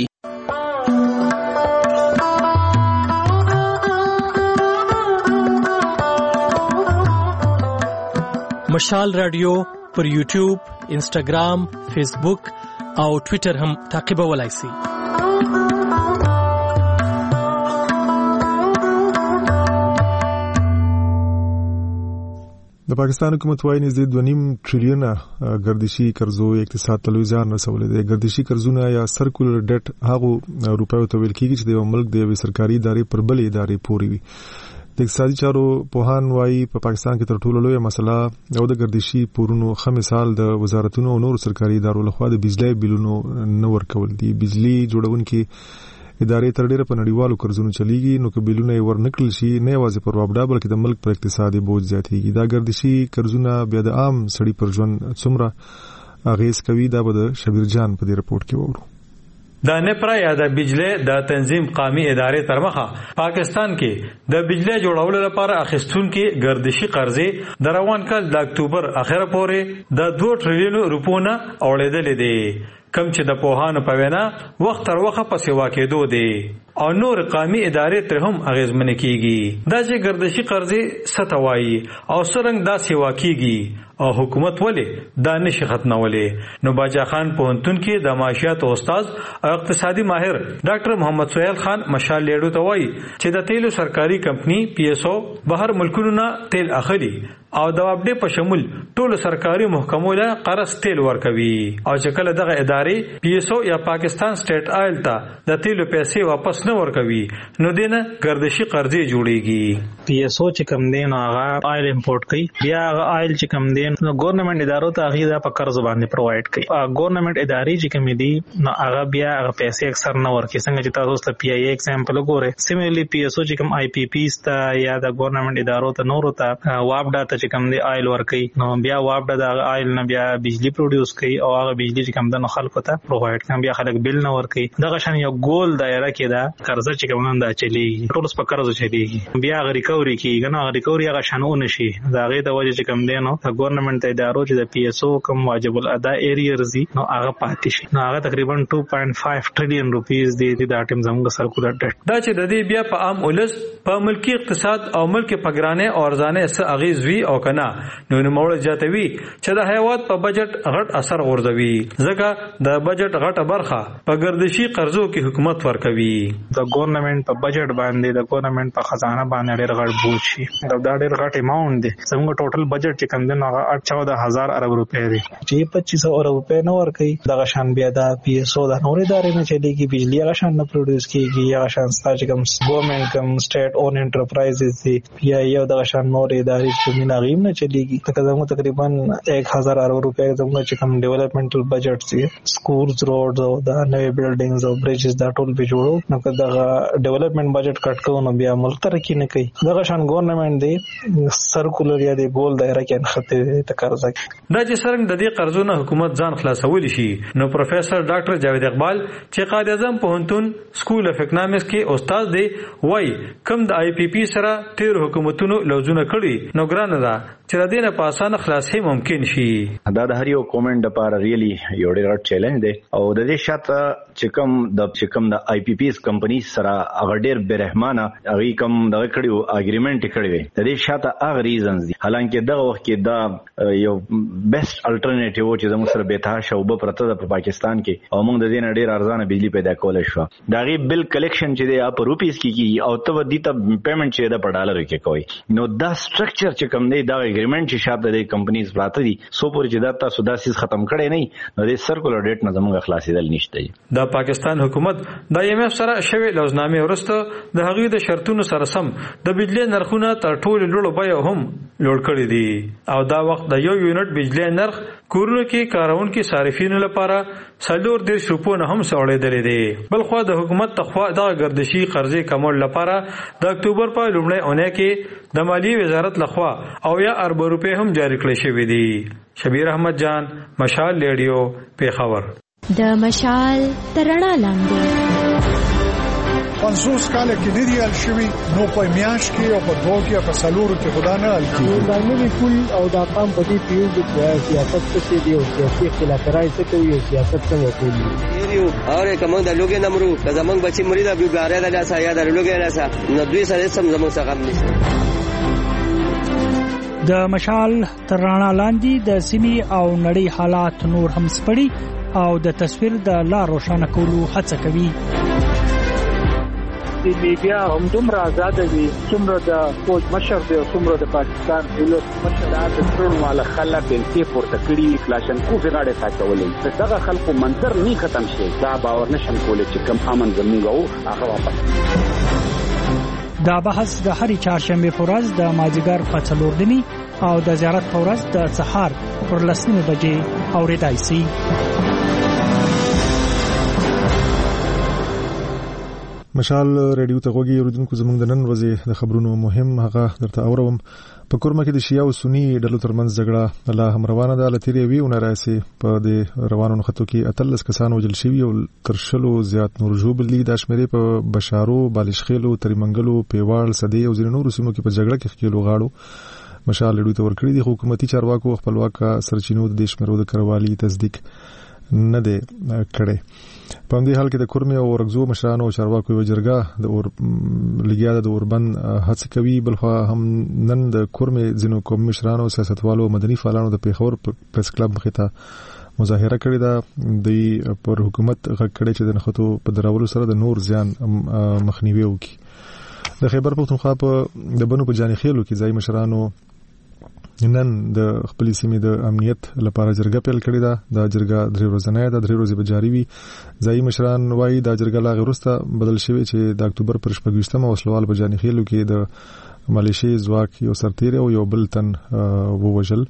مشال رادیو پر یوټیوب، انسټاګرام، فیسبوک او ټوئیټر هم تعقیبولای شئ. د پاکستان حکومت وايي نږدې دوه نیم ټریلیونه ګردشي قرضو اقتصاد ته لوی زیان رسولی دی. ګردشي قرضونه یا سرکولر ډیټ هغو روپیو ته ویل کېږي چې د یو ملک د یوې سرکاري ادارې پر بلې ادارې پورې وي. د اقتصادي چارو پوهان وايي په پاکستان کې تر ټولو لویه مسله او د ګردشي پورونو ښه مثال د وزارتونو او نورو سرکاري ادارو لخوا د بجلی بیلونو نه ورکول دي. بجلی جوړونکي ادارې تر ډیره په نړیوالو قرضونو چلیږي، نو که بیلونه یې ورنکړل شي نه یوازې پر وابډا بلکې د ملک پر اقتصادي بوج زیاتېږي. دا ګردشي قرضونه بیا د عام سړي پر ژوند څومره اغیز کوي دا به د شبیر جان په دې رپورټ کې وورو. د نپرا یا د بجلی د تنظیم قومي ادارې تر مخه پاکستان کې د بجلی جوړولو لپاره اخیستونکي ګردشي قرضې د روان کال د اکتوبر اخره پورې د دوه ټریلیون روپونه اوړېدلې دي. کم چې د پوهانو په وینا وخت تر وخت په سیوا کېدو دی او نور قومي ادارې تر هم اغیزمن کیږي. دا چې گردشي قرضې ستوي او سرنګ دا سیوا کیږي او حکومت ولې دا نشي ختمولې. نو باچا خان پوهنتون کې د معاشیات استاد او اقتصادي ماهر ډاکټر محمد سہیل خان مشال لیډو ته وایي چې د تیلو سرکاري کمپنی پی ایس او بهر ملکونو نه تیل اخلي او د وابډې په شمول ټول سرکاري محکمو له قرض تیل ورکوي او چې کله دغه ادارې پی ایس او یا پاکستان سټیټ آیل ته د تیلو پیسې واپس نه ورکوي نو دینه گردشي قرضې جوړيږي. پی ایس او چې کم دین هغه آیل امپورټ کوي بیا هغه آیل چې کم دین نو ګورنمنت ادارو ته هغه د په قرض باندې پرووایډ کوي. ګورنمنت ادارې چې کم دي نو هغه بیا هغه پیسې اکثر نه ورکوي. څنګه چې تاسو ته پی ای ایگزامپل وګورئ سیملرلی پی ایس او چې کم آی پی پیز ته یا د ګورنمنت ادارو ته نور ته وابډا ته چې کم دی آیل ورکوي نو بیا وابډا د آیل نه بیا بجلی پروډوس کوي او هغه بجلی چې کم د خلکو ته پرووایډ کوي بیا خلک بل نه ورکوي. دغه شان یو ګول دایره کې دا قرض چې کوم نه چلیږي ټول په قرض چلیږي بیا هغه ریکوري کیږي نو هغه ریکوري هغه شانونه شي دا غي د وجه چې کوم دی نو د ګورنمنت ادارو چې د پی ایس او کوم واجب الادا ایریرز دي نو هغه پاتې شي نو هغه تقریبا two point five ټریلیون روپیز دی د اټم زموږ سرکولر ډیټ. دا چې د دې بیا په عام ولس په ملکی اقتصاد او ملک په ګرانه او ارزانه سره اغیز وی او کنا نو نو موږ جاتوي چې د هیواد په بجټ غټ اثر غورځوي ځکه د بجټ غټه برخه په گردشي قرضو کې حکومت ورکوي. د ګورنمنت په بجټ باندې د ګورنمنت په خزانه باندې ډېر غټ بوج شي دا ډېر غټ اماونټ دی. زموږ ټوټل بجټ چې کوم دی هغه چودہ هزار ارب روپے دی چې پچیس سو ارب روپے نه ورکوي. دغه شان بیا د پی ایس او د نورې ادارې نه چلیږي بجلی هغه شان نه پروډوس کیږي هغه شان ستا چې کوم ګورنمنت کوم سټیټ اون انټرپرایزز دي یا یو دغه شان نورې ادارې چې موږ نغیم نه چلیږي. لکه زموږ تقریبا ایک هزار ارب روپے زموږ چې کوم ډیولپمنټل بجټ دي سکولز روډز او د نوې بلډینګز او بریجز دا ټول به جوړو نو که دغه ډیولپمنٹ بجټ کټ کوو نو بیا ملک ترقی نه کوي. دغه شان ګورنمنت دی سرکولر یا دی ګول دایره کې انخته ته قرض کوي. دا چې څنګه د دې قرضونو حکومت ځان خلاصول شي نو پروفیسور ډاکټر جاوید اقبال چې قائد اعظم پوهنتون سکول اف اکنامکس کې استاد دی وای کم د آی پی پی سره تیر حکومتونو لوزونه کړی نو ګرانه ده چې د دې نه په اسانه خلاصې ممکن شي. دا د هر یو کومنټ لپاره ریلی یو ډېر چیلنج دی او د دې شاته چې کوم د چې کوم د آی پی پی کمپنی سره هغه ډېر برحمانه هغه کوم دغه کړیو اګریمنٹ کړی وي د دې شاته هغه ریزنز دي حالانکه دغه وخت کې دا یو بیسټ الټرنیټیو چې زموږ سره به تاسو شوبه پرته د پاکستان کې او موږ د دې نه ډېر ارزانه بجلی پیدا کولای شو. دا غي بل کلیکشن چې دی اپ روپیز کې کی او ته ودی ته پیمنٹ چې د په ډالر کې کوي نو دا سټرکچر چې کوم دی دا اګریمنٹ چې شاته د کمپنیز پراته دي سو پور چې دا تاسو دا سیس ختم کړي نه نو د سرکولر ډیټ نه زموږ خلاصېدل نشته. دا پاکستان حکومت د ایم ایف سره شوی لوزنامه ورسته د هغوی د شرطونو سره سم د بجلی نرخونه تر ټولو لوړ بیه هم لوړ کړی دي او دا وخت د یو یونټ بجلی نرخ کورونو کې کارونکو صارفینو لپاره څلور دیرش روپو نه هم سوړېدلې دي. بل خو د حکومت تخوا د گردشي قرضې کمول لپاره د اکتوبر په لومړۍ اونۍ کې د مالیې وزارت لخوا او یا ارب روپے هم جاری کړل شوې دي. شبیر احمد جان مشال ریډیو پیښور. د مشال ترڼا لاندې پنځوس کاله کې ندی ال شوی نو په میاش کې او په دوه کې په سلورو کې خدا نه ال کې دا نوې کول او دا قام په دې پیو د سیاست څخه دی او سیاسي اختلاف راځي کوي او سیاست څنګه کوي یو اوره کوم د لوګي نمرو د زمنګ بچي مرید ابو ګاره د لاسه یا د لوګي لاسه نو دوی سره سم زموږ څخه غم نشي. د مشال ترڼا لاندې د سیمي او نړۍ حالات نور هم سپړي او د تصویر د لار روښانه کولو هڅه کوي. د میډیا هم دومره آزاد دي څومره د فوج مشر دی او څومره د پاکستان دولت مشر د ټول مال خلک په پورته کړي کلاشن کو فغاړه ساتولې دغه خلکو منظر نه ختم شي دا باور نشم کولای چې کم امن زموږ او هغه واپس. دا بحث د هرې چهارشنبه په ورځ د مازیګر په څلور دني او د زیارت په ورځ د سهار پر لسمه بجې اورېدای شي. مشال ریډیو ته غوږی اوریدونکو زموږ د نن ورځې د خبرونو مهم هغه درته اورم. په کورما کې د شیعه او سنی ډلو ترمنځ جګړه لا هم روانه ده. لتیری وی ونه راسي په د روانو نخټو کې اتلس کسان وجل شوی او تر شلو زیات نور ژوبل دي. د شمیرې په بشارو بالشخیلو تریمنګلو پیوال سدي او ځینو نورو سیمو کې په جګړه کې خېلو غاړو مشال ریډیو ته ورکړي دي. حکومتي چارواکو خپلواک سرچینو د دیش مرو د کروالي تصدیق نه دی کړی. په همدې حال کې د کورمې او ورغزو مشرانو او چارواکو یو جرګه د اور لګیا د اوربند هڅه کوي. بلخوا هم نن د کورمې ځینو قومي مشرانو، سیاستوالو او مدني فعالانو د پیښور پریس کلب مخې ته مظاهره کړې ده. د پر حکومت غږ کړی چې د نښتو په درولو سره د نور زیان مخنیوي وکړي. د خیبر پښتونخوا په د بنو په جاني خیلو کې ځای مشرانو نن د خپل سیمې د امنیت لپاره جرګه پیل کړې ده. دا جرګه درې ورځې ده، درې ورځې به جاري وي. ځای مشران وایي دا جرګه لا وروسته بدل شوې چې د اکتوبر پر شپږویشتمه وسلوال په جاني خیلو کې د ملیشي ځواک یو سرتیر او یو بل تن ووژل.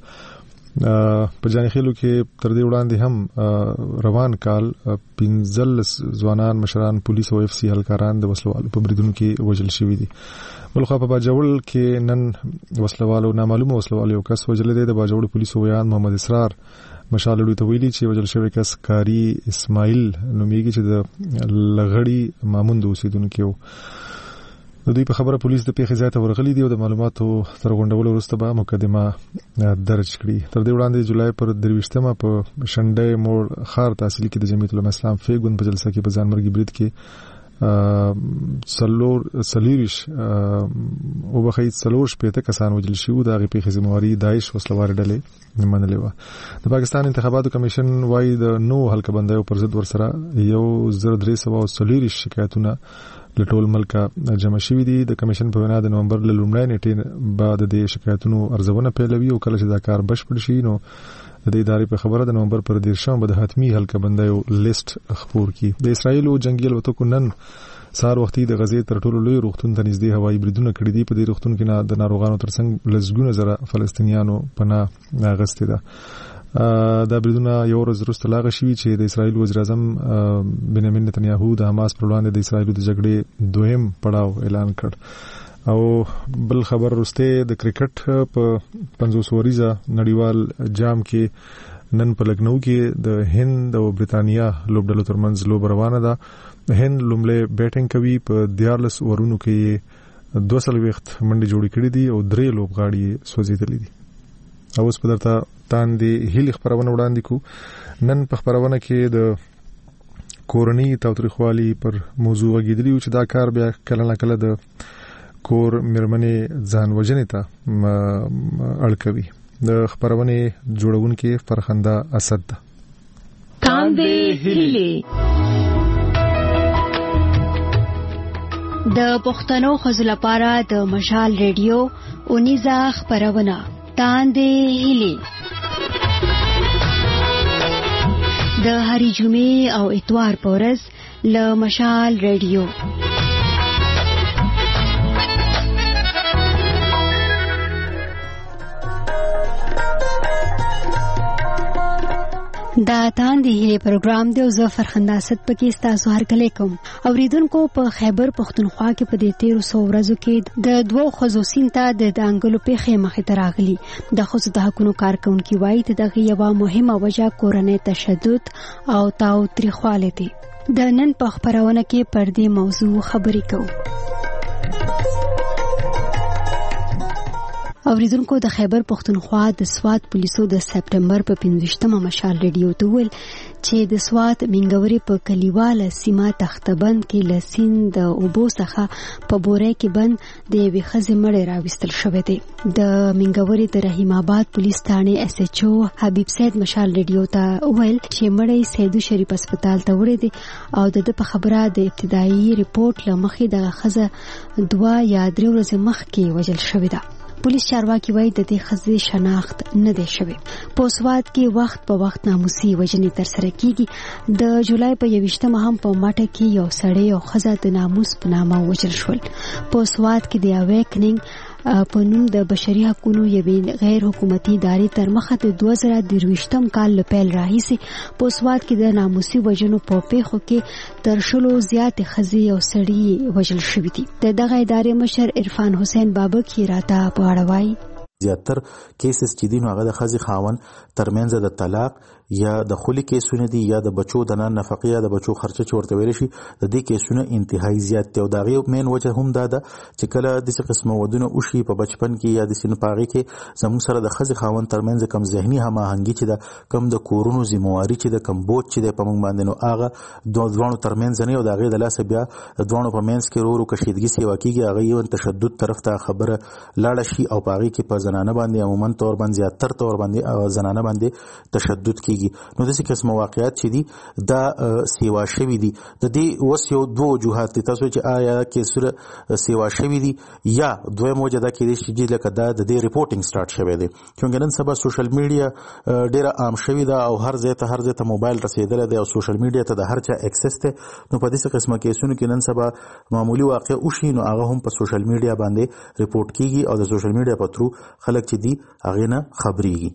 په جاني خیلو کې تر دې وړاندې هم روان کال پنځلس ځوانان مشران پولیس او اف سی هلکاران د وسلوالو په بریدونو کې وژل شوي دي. بلخوا په باجوړ کې نن وسلوالو نامعلومه وسلوال یو کس وژل دی. د باجوړ پولیسو ویان محمد اسرار مشالړو ته ویلي چې وژل شوی کس کاری اسماعیل نومیږي چې د لغړی ماموند اوسیدونکو و. د دوی په خبره پولیس د پیښې ځای ته ورغلي دي او د معلوماتو تر غونډولو وروسته به مقدمه درج کړي. تر دې وړاندې جولای پر درویشتمه په شنډې موړ خار تحصیلي کې د جمعیت العلماء اسلام فیګون په جلسه کې په ځانمرګي برید کې سلور سلیریش او بخید سلور شپېته کسان وژل شوي. د هغې پیښې ذمہواري داعش وسلوارې ډلې منلې وه. د پاکستان انتخاباتو کمیشن وایي د نو حلقه بندیو پر ضد ورسره یو زر درې سوه څلوېښت شکایتونه له ټول ملکه جمع شوي دي. د کمیشن په وینا د نومبر له لومړۍ نیټې بعد د دې شکایتونو ارزونه پیلوي او کله چې دا کار بشپړ شي نو د دې ادارې په خبره د نومبر پر دیرشم به د حتمی حلقه بندیو لیست خپور کی. د اسرایل او جنگي الوتکو نن سهار وختي د غزې تر ټولو لوی روغتون ته نږدې هوایي بریدونه کړي دي. په دې روغتون کې د ناروغانو ترڅنګ لسګونه زره فلسطینیانو پناه اخیستې ده. دا بریدونه یو ورځ وروسته لاغه شوي چې د اسرایل وزیر اعظم بنیامین نتنیاهو د حماس پر وړاندې د اسرایل د جګړې دویم پړاو اعلان کړ. او بل خبر وروسته د کرکټ په پنځوس وریزه نړیوال جام کې نن په لګنو کې د هند او برتانیا لوبډلو ترمنځ لوب روانه ده. هند لومړی بیټینګ کوي. په دیارلس ورونو کې دوه څلوېښت منډې جوړې کړې دي او درې لوبغاړي سوځېدلي دي. او اوس په درته تاندې هیلې خبرونه وړاندې کو. نن په خبرونه کې د کورنۍ تاوتریخوالي پر موضوع غږېدلی چې دا کار بیا کله نه کله د کور مېرمنې ځان وژنې ته اړ کوي. د خبرونې جوړونکې فرخنده اسد ده. تاندې هیلې د پښتنو ښځو لپاره د مشال ریډیو اونیزه خبرونه تاندې هیلې د هرې جمعې او اتوار په ورځ له مشال ریډیو. دا تاندې هیلې پروګرام دی او زه فرخنده اسد پکې ستاسو هرکلی کوم. اوریدونکو په خیبر پښتونخوا کې په دې تیرو څو ورځو کې د دوو ښځو سیند ته د دانګلو پیښې مخې ته راغلي. د ښځو د حقونو کارکونکي وایي د دغې یوه مهمه وجه کورنۍ تشدد او تاوتریخوالی دی. د نن په خپرونه کې پر دې موضوع خبرې کوو. اوریدونکو د خیبر پښتونخوا د سوات پولیسو د سپټمبر په پنځویشتمه مشال ریډیو ته ویل چې د سوات منګوري په کلیواله سیمه تختبند کې له سیند د اوبو څخه په بورې کې بند د یوې ښځې مړی راویستل شوی دی. د منګوري د رحیم آباد پولیس ثانې اس ایچ او حبیب سید مشال ریډیو ته ویل چې مړی سیدو شریف هسپتال ته وړی دی او د ده په خبره د ابتدایي ریپورت له مخې دغه ښځه دوه یا درې ورځې مخکې وژل شوې ده. پولیس چارواکي وایي د دې ښځې شناخت نه دی شوی. په سوات کې وخت په وخت ناموسي وژنې ترسره کیږي. د جولای په یویشتمه هم په ماټه کې یو سړی او ښځه د ناموس په نامه وژل شول. په سوات کې د اویکنینګ په نوم د بشري حقوقو یوې غیر حکومتي ادارې تر مخه د دوه زره درویشتم کال له پیل راهیسې په سوات کې د ناموسي وژنو په پیښو کې تر شلو زیاتې ښځې او سړي وژل شوي دي. د دغه ادارې مشر عرفان حسین بابک یې راته په اړه وایي. زیاتر کیسز چې دي نو هغه د ښځې خاوند ترمنځ د طلاق یا د خولي کیسونه دي یا د بچو د نن نفقه یا د بچو خرچه چورته ویل شي د دې کیسونه انتهایی زیات دي او دا غي مین وجه هم دا ده چې کله د څه قسمه ودونه وشي په بچپن کې یا د سینو پاغي کې زموږ سره د خزي خاون ترمنځ کم ذهني هماهنګي چې د کم د کورونو ذمہواری چې د کم بوج چې د پمنګ باندې نو هغه دوه ځوانو ترمنځ نه او دا غي د لاسه بیا دوه په منځ کې ورو کشیدګي سیوا کیږي هغه یو تشدد طرف ته خبره لاړه شي او پاغي کې په زنانه باندې عموما تور باندې زیاتره تور باندې زنانه باندې تشدد کیږي نو د څه قسم واقعیت چې دي دا سیوا شوی دي د دې اوس یو دوه وجوهات تاسو چې آیا کې سره سیوا شوی دي یا دوه موجه دا کې چې لکه دا د دې ریپورتینګ سٹارټ شوی دی چې نن سبا سوشل میډیا ډیره عام شوی دا او هر ځای ته هر ځای ته موبایل رسیدل دی او سوشل میډیا ته د هر چا اکسس ته نو په دې قسمه کیسونو کې نن سبا معمولی واقع او شي نو هغه هم په سوشل میډیا باندې ریپورت کیږي او د سوشل میډیا په ترو خلک چې دي هغه نه خبريږي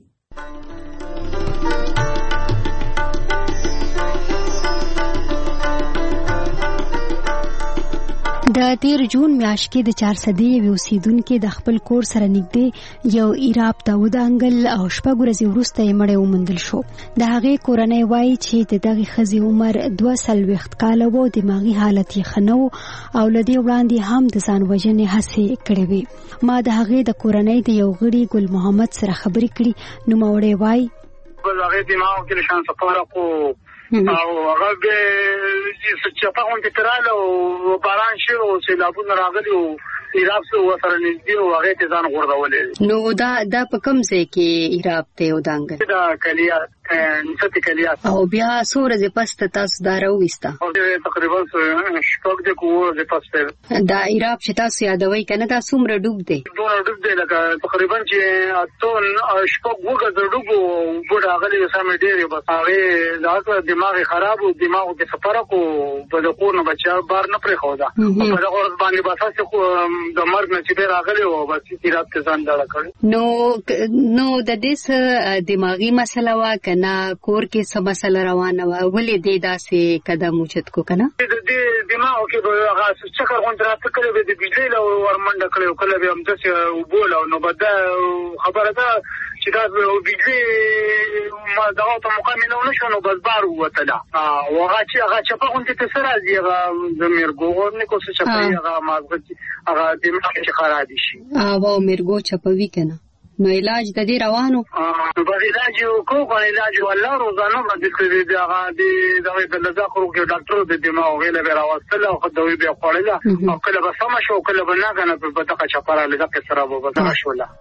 د تیر جون میاشت کې د چار سدې یو اوسیدونکو د خپل کور سره نږدې یو ایراب داود انګل او شپږ ورځې وروسته یې مړ وموندل شو د هغې کورنۍ وایي چې د دغې ښځې عمر دوه څلوېښت کاله و دماغي حالت یې ښه نه و او له دې وړاندې هم د ځان وژنې هڅې کړې وې ما د هغې د کورنۍ د یو غړي ګل محمد سره خبرې کړي نوموړی وایي په هغې دماغو کې له شان سفاره خو او هغه به چې په اون کې تراله او باران شي او سیلابونه راغلي او ایراب سره وسره نږدې او هغه ته ځان غوړولې نو دا دا په کوم ځای کې ایراب ته ودانګل دا کلیا نسته کلیا او بیا څو ورځې پس تاسو دا راوېستا تقریبا شپږ د کوو د پس دا ایراب چې تاسو یادوي کنه دا څومره ډوب دی دوه ډوب دی لکه تقریبا چې اتون شپږ وګړه ډوب او بډا غلي سمې ډېرې بس هغه دا دماغ خراب او دماغ کې سفر کو په دغه نو بچا بار نه پرې خو دا په دغه ورځ باندې باسه خو د مرګ نه چې راغلی او بس ایراب ته ځان ډاله کړ نو نو د دې دماغي مسله وا کنه کور کې څه مسله روانه و ولې دې داسې قدم اوچت کو کنه د دې دماغ کې به هغه چکر غونډه راته کړې به د بجلی له ورمنډه کړو کله به هم تاسو وبول نو بده خبره ده چې دا بجلی ما دغه ته مقامله نشو نو بس بار وته دا او هغه چې هغه چې په غونډه ته سره دی هغه د میرګو نه کوڅه چپي هغه مازغه هغه دماغ چې خراب شي او میرګو چپوي کنه نو علاج د دې روانو اه په علاج کو کو علاج والله روزانه باندې د هغه د دغه د لزاخرو کې ډاکټر د دماغ غیله به راوستل او خدوی به خوړل او کله به سم شو کله به نه کنه په دغه چپره لږه سره به دغه شوله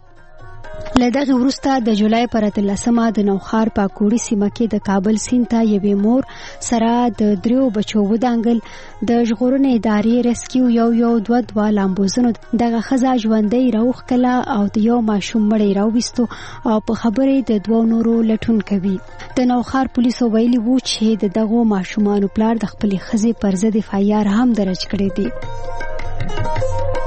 لدغه ورسته د جولای پر اتلسمه د نوخار پاکوړی سیمه کې د کابل سیند ته یوې مور سره د دریو بچو ودانګل د ژغورنې ادارې ریسکیو یو یو دوه دوه لامبوزنو دغه خزا ژوندۍ راوخ کله او د یو ماشوم مړی راوستو او په خبرې د دوه نورو لټون کوي د نوخار پولیسو ویلي وو چې د دغه ماشومانو پلار د خپل خزې پر ضد فایار هم درج کړی دی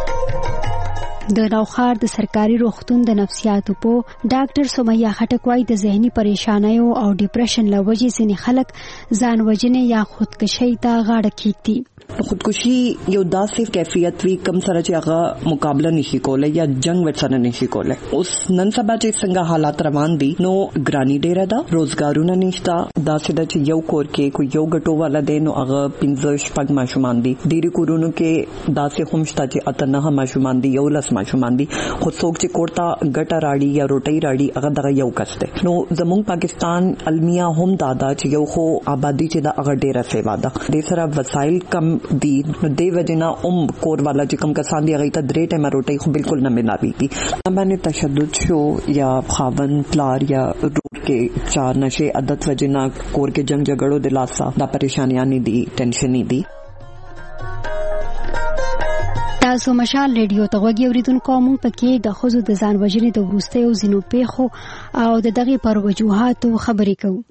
د نوخار د سرکاري روغتون د نفسیاتو په ډاکټر سمیه خټک وايي د ذهني پریشانایو او ډیپریشن له وجې ځینې خلک ځان وژنې یا خودکشي ته غاړه کیږي خودکشي یو داسې کیفیت وی کم سره چې هغه مقابله نشي کولای یا جنگ ورسره نشي کولای اوس نن سبا چې څنګه حالات روان دي نو ګرانی ډیره ده روزګارونه نشته داسې د چې یو کور کې کوئی یو غټو والا دی نو هغه پنځه شپږ ماشومان دي ډیری کورونو کې داسې هم شته چې اته نه ماشومان دي یو لس ماشومان دي خو څوک چې کوړتا ګټه راړي یا روټي راړي هغه دغه یو کس دی نو زموږ پاکستان المیه هم دادا چې یو خو آبادی چې دا هغه ډیره سیوا ده د سره وسایل کم دی نو دی وجنا ام کور والا چې کم کسان دی هغه ته درې ټایم روټي خو بالکل نه ملاويږي باندې تشدد شو یا خاون پلار یا روټ کې چار نشه عادت وجنا کور کې جنگ جګړو د لاسا دا پریشانیاں نه دي ټینشن نه دي تاسو مشال ریډیو ته وګورئ اوریدونکو موږ پکې د خوځو د ځان وژنې د ورستیو زینو پیخو او د دغه پر وجوهاتو خبرې کوو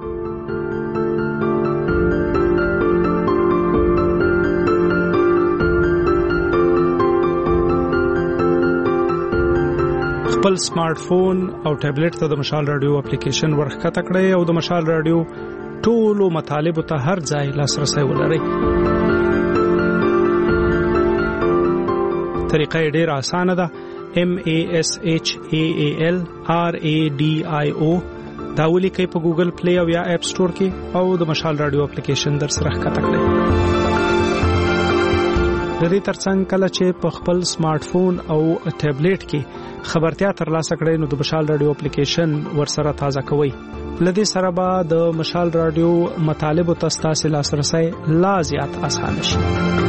خپل سمارټ فون او ټابلیټ ته د مشال رادیو اپلیکیشن ورخکته کړئ او د مشال رادیو ټولو مطالب ته هر ځای لاسرسي ولرئ. طریقه ډېر اسانه ده. M A S H A A L R A D I O دا ولیکئ په ګوګل پلی او یا اپ سٹور کې او د مشال رادیو اپلیکیشن در سره ښکته کړئ. د دې ترڅنګ کله چې په خپل سمارټ فون او ټابلیټ کې خبرتیا ترلاسه کړئ نو د مشال رادیو اپلیکیشن ورسره تازه کوئ. لدې سره به د مشال رادیو مطالب او تاسو لاسرسي لا زیات اسانه شي.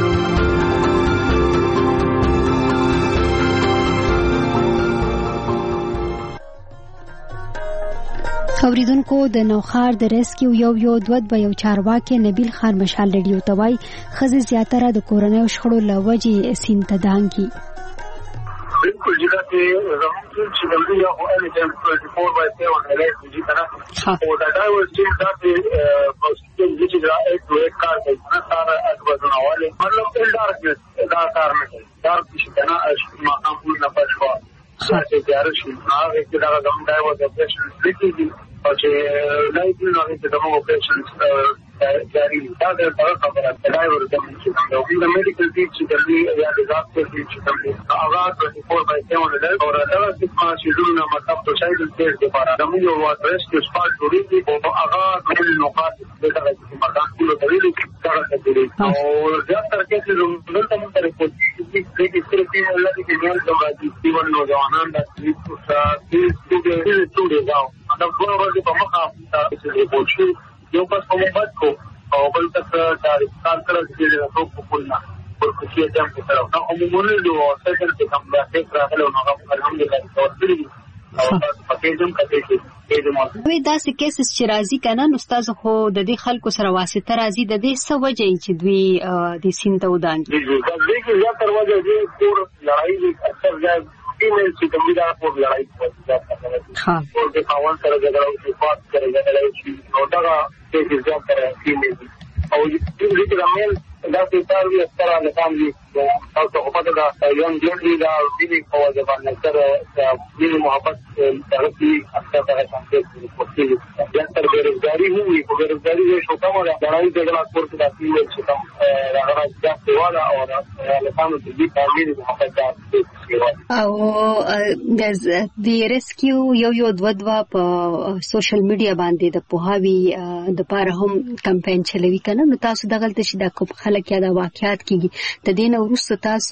اوریدونکو د نوخار د ریسکیو یو یو دوت به یو چارواکي نبیل خان مشال رادیو توای خزه زیاتره د کورونو شخړو لوجې سینتدان کی بالکل جدا ته زموږ چې د یو او ال ټیم چوبیس بای سیون هلایټ دي کنه او دا دا و چې دا په پوسټینګ چې دا ایک دوه کار کوي نه سره اځوازونه والے مطلب الډارکنس دا کار نه کوي دا چې کنه مقام پور نه پښوا چې تیار شي هغه چې دا زموږ دا و د اپریشن سټریټي او چې لایټ نه چې د موږ اپریشن جاری دا د خبره دا ورته چې دا د میډیکل ټیم چې د یا د ډاکټر ټیم چې د هغه چوبیس بای سیون له او دا د شیډول مطلب د شایل کېس لپاره د موږ یو اډرس کې سپارټ جوړیږي او هغه د نوکات د هغه چې مکان ټول د ویلې څنګه کوي او زیاتره کې چې موږ ته موږ ته پوښتنه چې د دې سره په اړه کې ډېر د ستیون نوجوانان د دې څه چې څه څه دا دا ټول ورته په مخه چې پوښتنه یو پس په موبایل کو او بل څه د کار سره چې د ټوپ په نه ورکوټي جام کې سره نو عمومي د سیکنډ کې کوم دا څه راغله نو هغه الحمدلله تورتري او پکې جام کوي چې د مو وی دا څه کیسز چې راځي کنه نو استاد خو د دې خلکو سره واسطه راځي د دې څه وجه چې دوی د سینته ودانګي د دې کې یا تر وجه دې کور لړای دي اکثر ځای ایمیل چې کوم دا په لړای کوي ها او د پاون سره جګړه او صفات سره جګړه شي نو دا چې ځکه سره ایمیل او دې دې رامل دا چې تاسو یې سره نه کوي تاسو په پاتې دا یو جوړی دا دې په وجه باندې سره د محبت ترقی اکثر سره څنګه کوي یا تر بیروزګاری وي په بیروزګاری یې شو کومه لړای جګړه کورته د ایمیل چې کوم راغلی دا والا او له تاسو دې تعامل محبت او د ریسکیو یو یو دو دوا په سوشل میډیا باندې د پوهاوی د پاره هم کمپاین چلوي کنه نو تاسو دغلت شي د کوم خلک یا د واقعیت کیږي د دین ورسته تاسو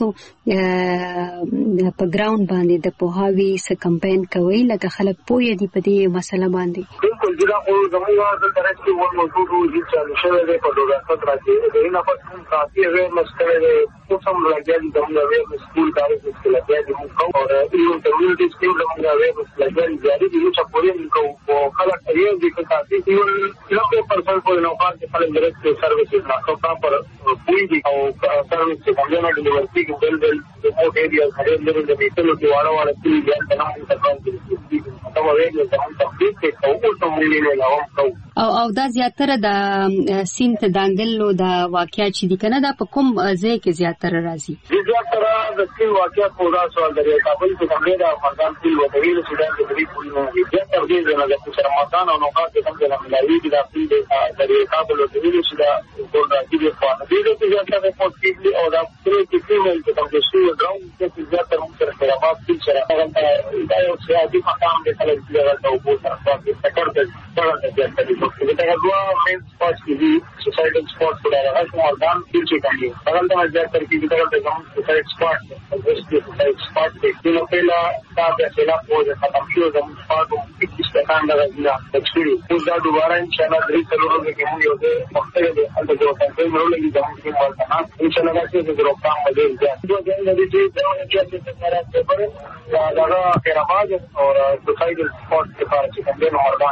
په ګراوند باندې د پوهاوی س کمپاین کوي لکه خلک پوهې دي په دې مسله باندې بالکل جدا او زموږ د ریسکیو ور موضوع دي چې شوه د په ډول سره راځي د نه په کافي وې مسله ده کوم څوم راځي د موږ وې سکول کاري سکول کې د موږ او د یو کمیونټي سکول د موږ وې مسله جاری دي چې په دې موږ او خلک یې د کافي یو یو پرسنټ په نو کار کې خلک ډایرکټ سرویسز نه کوي پر پوي دي او سرویس چې موږ نه ډیلیوري کې بل بل او ایریا هغه لري د میټلو کې واړه واړه چې یې د نوم څخه کوي دا وایي چې دا تفصیل کې او څه مونږ نه لاوم او او دا زیاتره د سینت دانګلو د واقعیا چې دي کنه دا په کوم ځای کې زیاتره راځي زیاتره د سین واقعیا په دا سوال درې کابل کې کومه دا افغان فیل وتوی له سودان د دې پولی نه دي زیاتره دې نه د رمضان او نوقات کوم ځای نه ملایي دي د فیل د درې کابل وتوی له سودان په دې کې په دې کې زیاتره په فیل او دا پرې کې فیمل چې کوم څه ډراون چې زیاتره موږ سره خرابات فیل سره دا یو څه عادي مقام دی خلک چې راځي او په سره په سکر د سره د دا دوا مین سپورټس کې سوسایټل سپورټس په اړه هغه مردان فیل چې کوي هغه د مزاج تر کې د کوم سوسایټ سپورټ د سوسایټ سپورټ کې نو پیلا دا د خلاف وو د ختم شو د سپورټ په کې ستان راځي دا چې اوس دا دوباره ان شاء الله درې څلور ورځې کې موږ یو څه مختلف دي هلته جو تاسو نو لګي دا موږ ورته ان شاء الله چې د روکام باندې دا د دې چې دا چې څنګه راځي دا دا خیرآباد او سوسایټل سپورټ کې پاره چې کوم مردان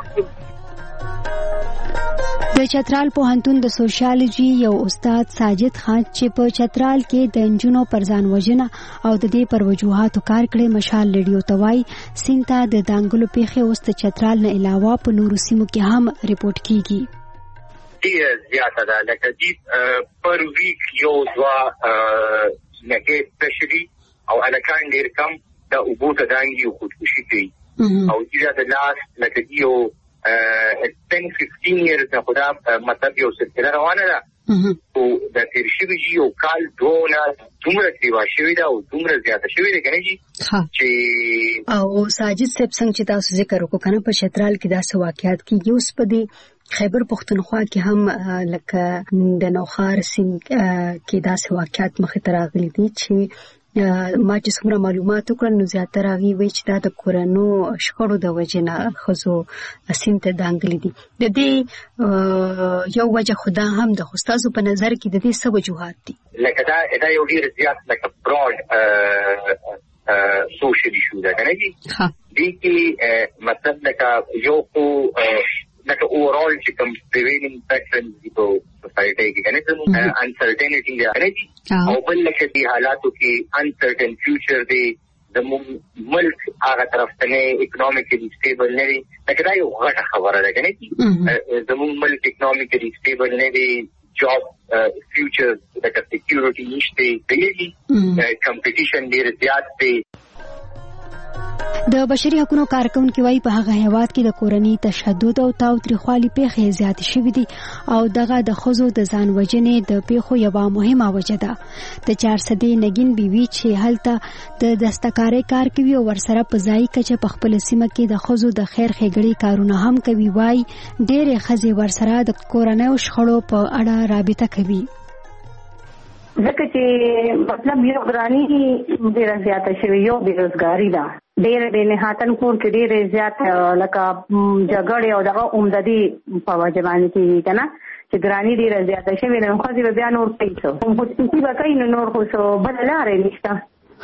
د چترال پوهنتون د سوشیالوجي یو استاد ساجد خان چې په چترال کې د انجونو پر ځان وژنه او د دې پر وجوهاتو کار کړي مشال لډیو توای سینتا د دانګلو پیخي اوس د چترال نه علاوه په نورو سیمو کې هم ریپورت کیږي ډیر زیاته ده لکه دې پر ویک یو دوا لکه سپیشلی او الکان ډیر کم د وګړو دانګي خودکشي کوي او دې د لاس لکه یو ten fifteen years نه خدا مطلب یو سلسله روانه ده او د تیر شوی یو کال دونه دومره سیوا شوی دا او دومره زیاته شوی دی کنه جی چې او ساجد صاحب څنګه چې تاسو ذکر وکړو کنه په شترال کې داسې واقعیات کې یو سپدي خیبر پختونخوا کې هم لکه د نوخار سیم کې داسې واقعیات مخې ته راغلي دي چې ما چې څومره معلومات وکړل نو زیاتره هغوی وایي چې دا د کورنو شخړو د وجې نه ښځو سیند ته دانګلي دي. د دې یو وجه خو دا هم د خو ستاسو په نظر کې د دې څه وجوهات دي؟ لکه دا دا یو ډېر زیات لکه براډ سوشل ایشو ده که نه دي؟ دې کې مطلب لکه یو خو لکه اوورال چې کوم پریویلینګ پیټرنز دي په سوسایټي کې کنه زموږ انسرټینټی دی کنه او بل لکه دي حالاتو کې انسرټن فیوچر دی زموږ ملک هغه طرف ته نه اکونومیکلی سټیبل نه دی لکه دا یو غټه خبره ده کنه زموږ ملک اکونومیکلی سټیبل نه دی جاب فیوچر لکه سکیورټي نشته دی کمپټیشن ډیر زیات دی. د بشري حقوقو کارکونکو وايي په هغه هیواد کې د کورنۍ تشدد او تاوتریخوالي پیښې زیات شوې دي او دغه د ښځو د ځان وژنې د پیښو یوه مهمه وجه ده. د چار سدې نګین بیوي چې هلته د دستکارۍ کار کوي او ورسره په ځایي کچه په خپل سیمه کې د ښځو د خیر ښېګړې کارونه هم کوي وايي ډېرې ښځې ورسره د کورنیو شخړو په اړه رابطه کوي. ځکه چې مطلب یو ګرانی ډېره زیاته شوې یو بېروزګاري ده ډېر بې نهاتن کور کې ډېر زیات لکه جګړې او دغه عمددي په وجه باندې کېږي که نه چې ګراني ډېره زیاته شوې نو ښځې به بیا نور کوي څه خصوصي به کوي نو نور خو څه بله لارې نشته.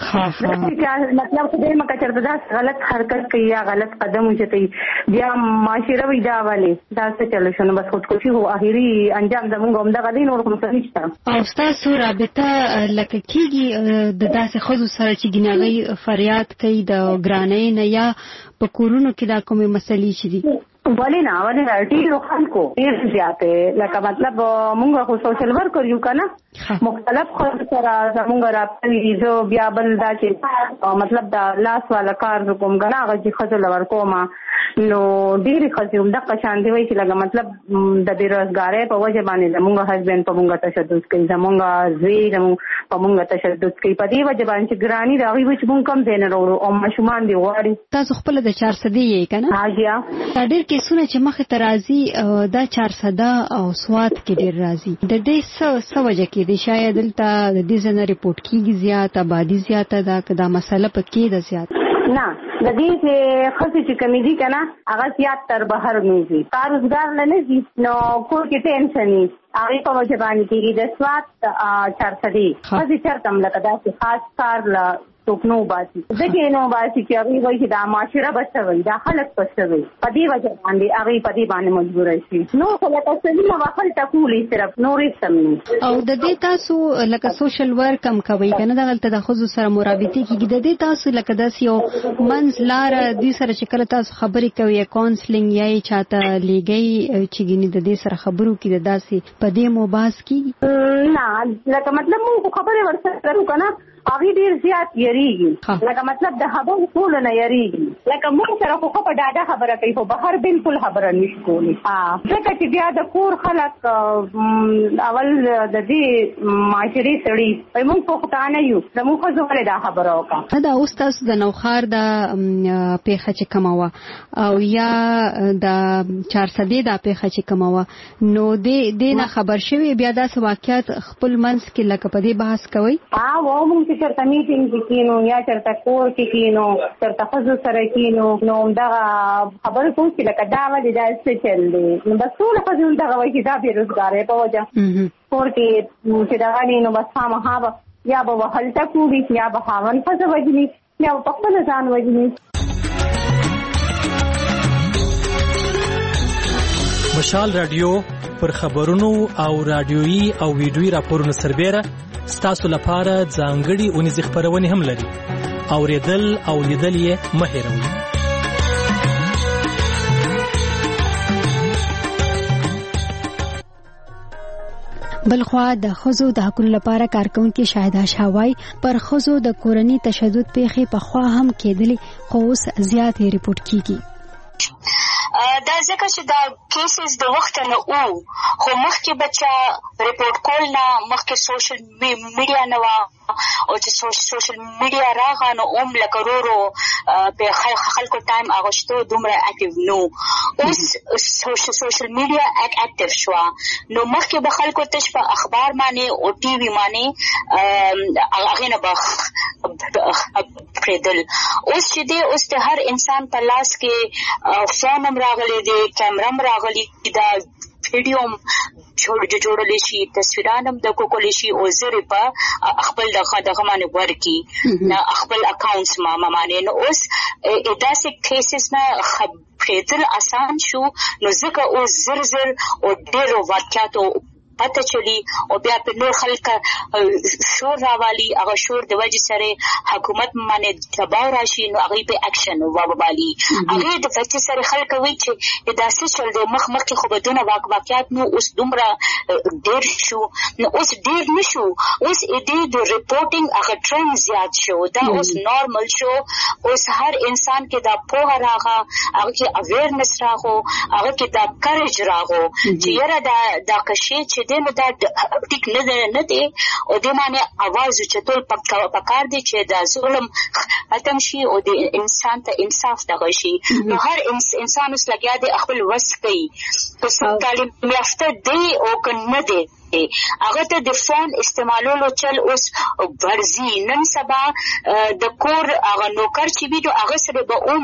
مطلب خدای مکه چېرته داسې غلط حرکت کوي یا غلط قدم اوچتوي بیا معاشره وي دا ولې دا څه چلو شو نو بس خودکشي خو اخري انجام زموږ همدغه دی نور کوم څه نشته. او ستاسو رابطه لکه کېږي د داسې ښځو سره چې ګینه هغوی فریاد کوي د ګرانۍ نه یا په کورونو کې دا کومې مسلې چې دي؟ ولې نه ولې نه ډېرو خلکو ډېر زیاتې لکه مطلب مونږ خو سوشل ورکر یو که نه مختلف خلکو سره زمونږ رابطه وي زه بیا بل دا چې مطلب د لاس والا کار زه کوم که نه هغه چې ښځو له ورکومه نو ډېرې ښځې همدغه شانتې وایي چې لکه مطلب د بېروزګارۍ په وجه باندې زمونږ هسبینډ په مونږ تشدد کوي زمونږ زوی زمونږ په مونږ تشدد کوي په دې وجه باندې چې ګراني د هغوی وایي چې مونږ کم ځای نه راوړو او ماشومان دې غواړي. تاسو خپله د چار سدې یې که نه؟ حاجیا دا ډېر کیسونه چې مخې ته راځي دا چار سده او سوات کې ډېر راځي د دې څه څه وجه کې دی؟ شاید دلته د دې ځای نه ریپورټ کېږي زیات آبادي زیاته ده که دا مسله پکې ده زیات؟ نه د دې چې ښځې چې کمې دي که نه هغه زیات تر بهر نه ځي کار روزګار نه نه ځي نو کور کې ټینشن وي هغې په وجه باندې کېږي. د سوات چار سدې ښځې چېرته هم لکه داسې خاص کار له څوک نه وباسي ځکه نه وباسي چې هغوی وایي چې دا معاشره به څه وایي دا خلک به څه وایي په دې وجه باندې هغوی په دې باندې مجبوره شي نو خو لکه سليمه به هلته کولي صرف نور هېڅ هم نه. او د دې تاسو لکه سوشل ورک هم کوئ که نه دغلته د ښځو سره مرابطې کېږي د دې تاسو لکه داسې یو منځ لاره دوی سره چې کله تاسو خبرې کوئ یا کاونسلینګ یا یې چاته لیږئ چې ګینې د دې سره خبرو کې د داسې په دې مو بحث کېږي؟ نه لکه مطلب مونږ خبرې ورسره کوو که نه هغوی ډېر زیات یریږي لکه مطلب د خبرو کولو نه یریږي لکه مونږ سره خو ښه په ډاډه خبره کوي خو بهر بالکل خبره نشي کولی ځکه چې بیا د کور خلک اول د دې معاشرې سړي وایي مونږ پښتانه یو زموږ ښځو ولې دا خبره وکړه. دا اوس تاسو د نوښار د پیښه چې کومه وه او یا د چار سدې دا پیښه چې کومه وه نو دې نه خبر شوي بیا داسې واقعیات خپل منځ کې لکه په دې بحث کوئ؟ مونږ چې چېرته میټینګ کې کینو یا چېرته کور کې کینو چېرته ښځو سره کینو نو همدغه خبرې کوو چې لکه دا ولې دا څه چل دی نو بس ټوله ښځې همدغه وایي چې دا بېروزګارۍ په وجه کور کې چې دغه وي نو بس خامخا به یا به هلته کوري یا به خاوند ښځه وژني یا به پخپله ځان وژني. مشال رادیو پر خبرونو او رادیويي او ویډیويي راپورونو سربېره ستاسو لپاره ځانګړي اونیزې خپرونې هم لري. اورېدل او لیدل یې مه هېروئ. بلخوا د ښځو د حقوقو لپاره کارکونکي شاهده شاوای پر ښځو د کورني تشدد پیښې پخوا هم کېدلې خو اوس زیاتې ریپورټ کیږي. دا ځکه چې دا کیسز د وخت نه او خو مخکې بچا ریپورت کول نه مخکې سوشل میډیا نه وه او چې سوشل میډیا راغه نو اوم لکه ورو په خلکو ټایم اغوښتو دومره اکټیو نو اوس سوشل میډیا اکټیو شو نو مخکې به خلکو تش په اخبار باندې او ټي وي باندې هغه نه بخ پردل اوس چې دی اوس د هر انسان په لاس کې فون هم راغلی دی کیمرا هم راغلی دا ویډیو جوړول شي تصویران هم د کوکول شي او زری په خپل دغه دغه باندې ورکی نه خپل اکاونټس ما باندې نو اوس داسې کیسز نه خبرېدل آسان شو نو ځکه او زر زر او ډېر واقعاتو پته چلی او بیا په نور خلک شور راوالي هغه شور د وجې سره حکومت باندې دباو راشي نو هغه په اکشن ووالي هغه د وجې سره خلک وایي چې دا څه چل دی مخ مخ کې خو بدونه واقعیت نو اوس دومره ډېر شو نو اوس ډېر نشو اوس دې د ریپورټینګ هغه ټرند زیات شو دا اوس نارمل شو اوس هر انسان کې دا پوهه راغه هغه کې اویرنس راغو هغه کې دا کریج راغو چې یره دا دا کشي چې دنه دا ټیک نه نه دی او د معنی आवाज چتول پکار دی چې دا ظلم ختم شي او د انسان ته انصاف دغه شي نو هر انسان اوس لګیا دی خپل وس کوي په تعلیم یافته دی او کنه دی هغه ته د فون استعمالولو چل اوس ورزي نن سبا د کور هغه نوکر چې وي هغه سره به اوم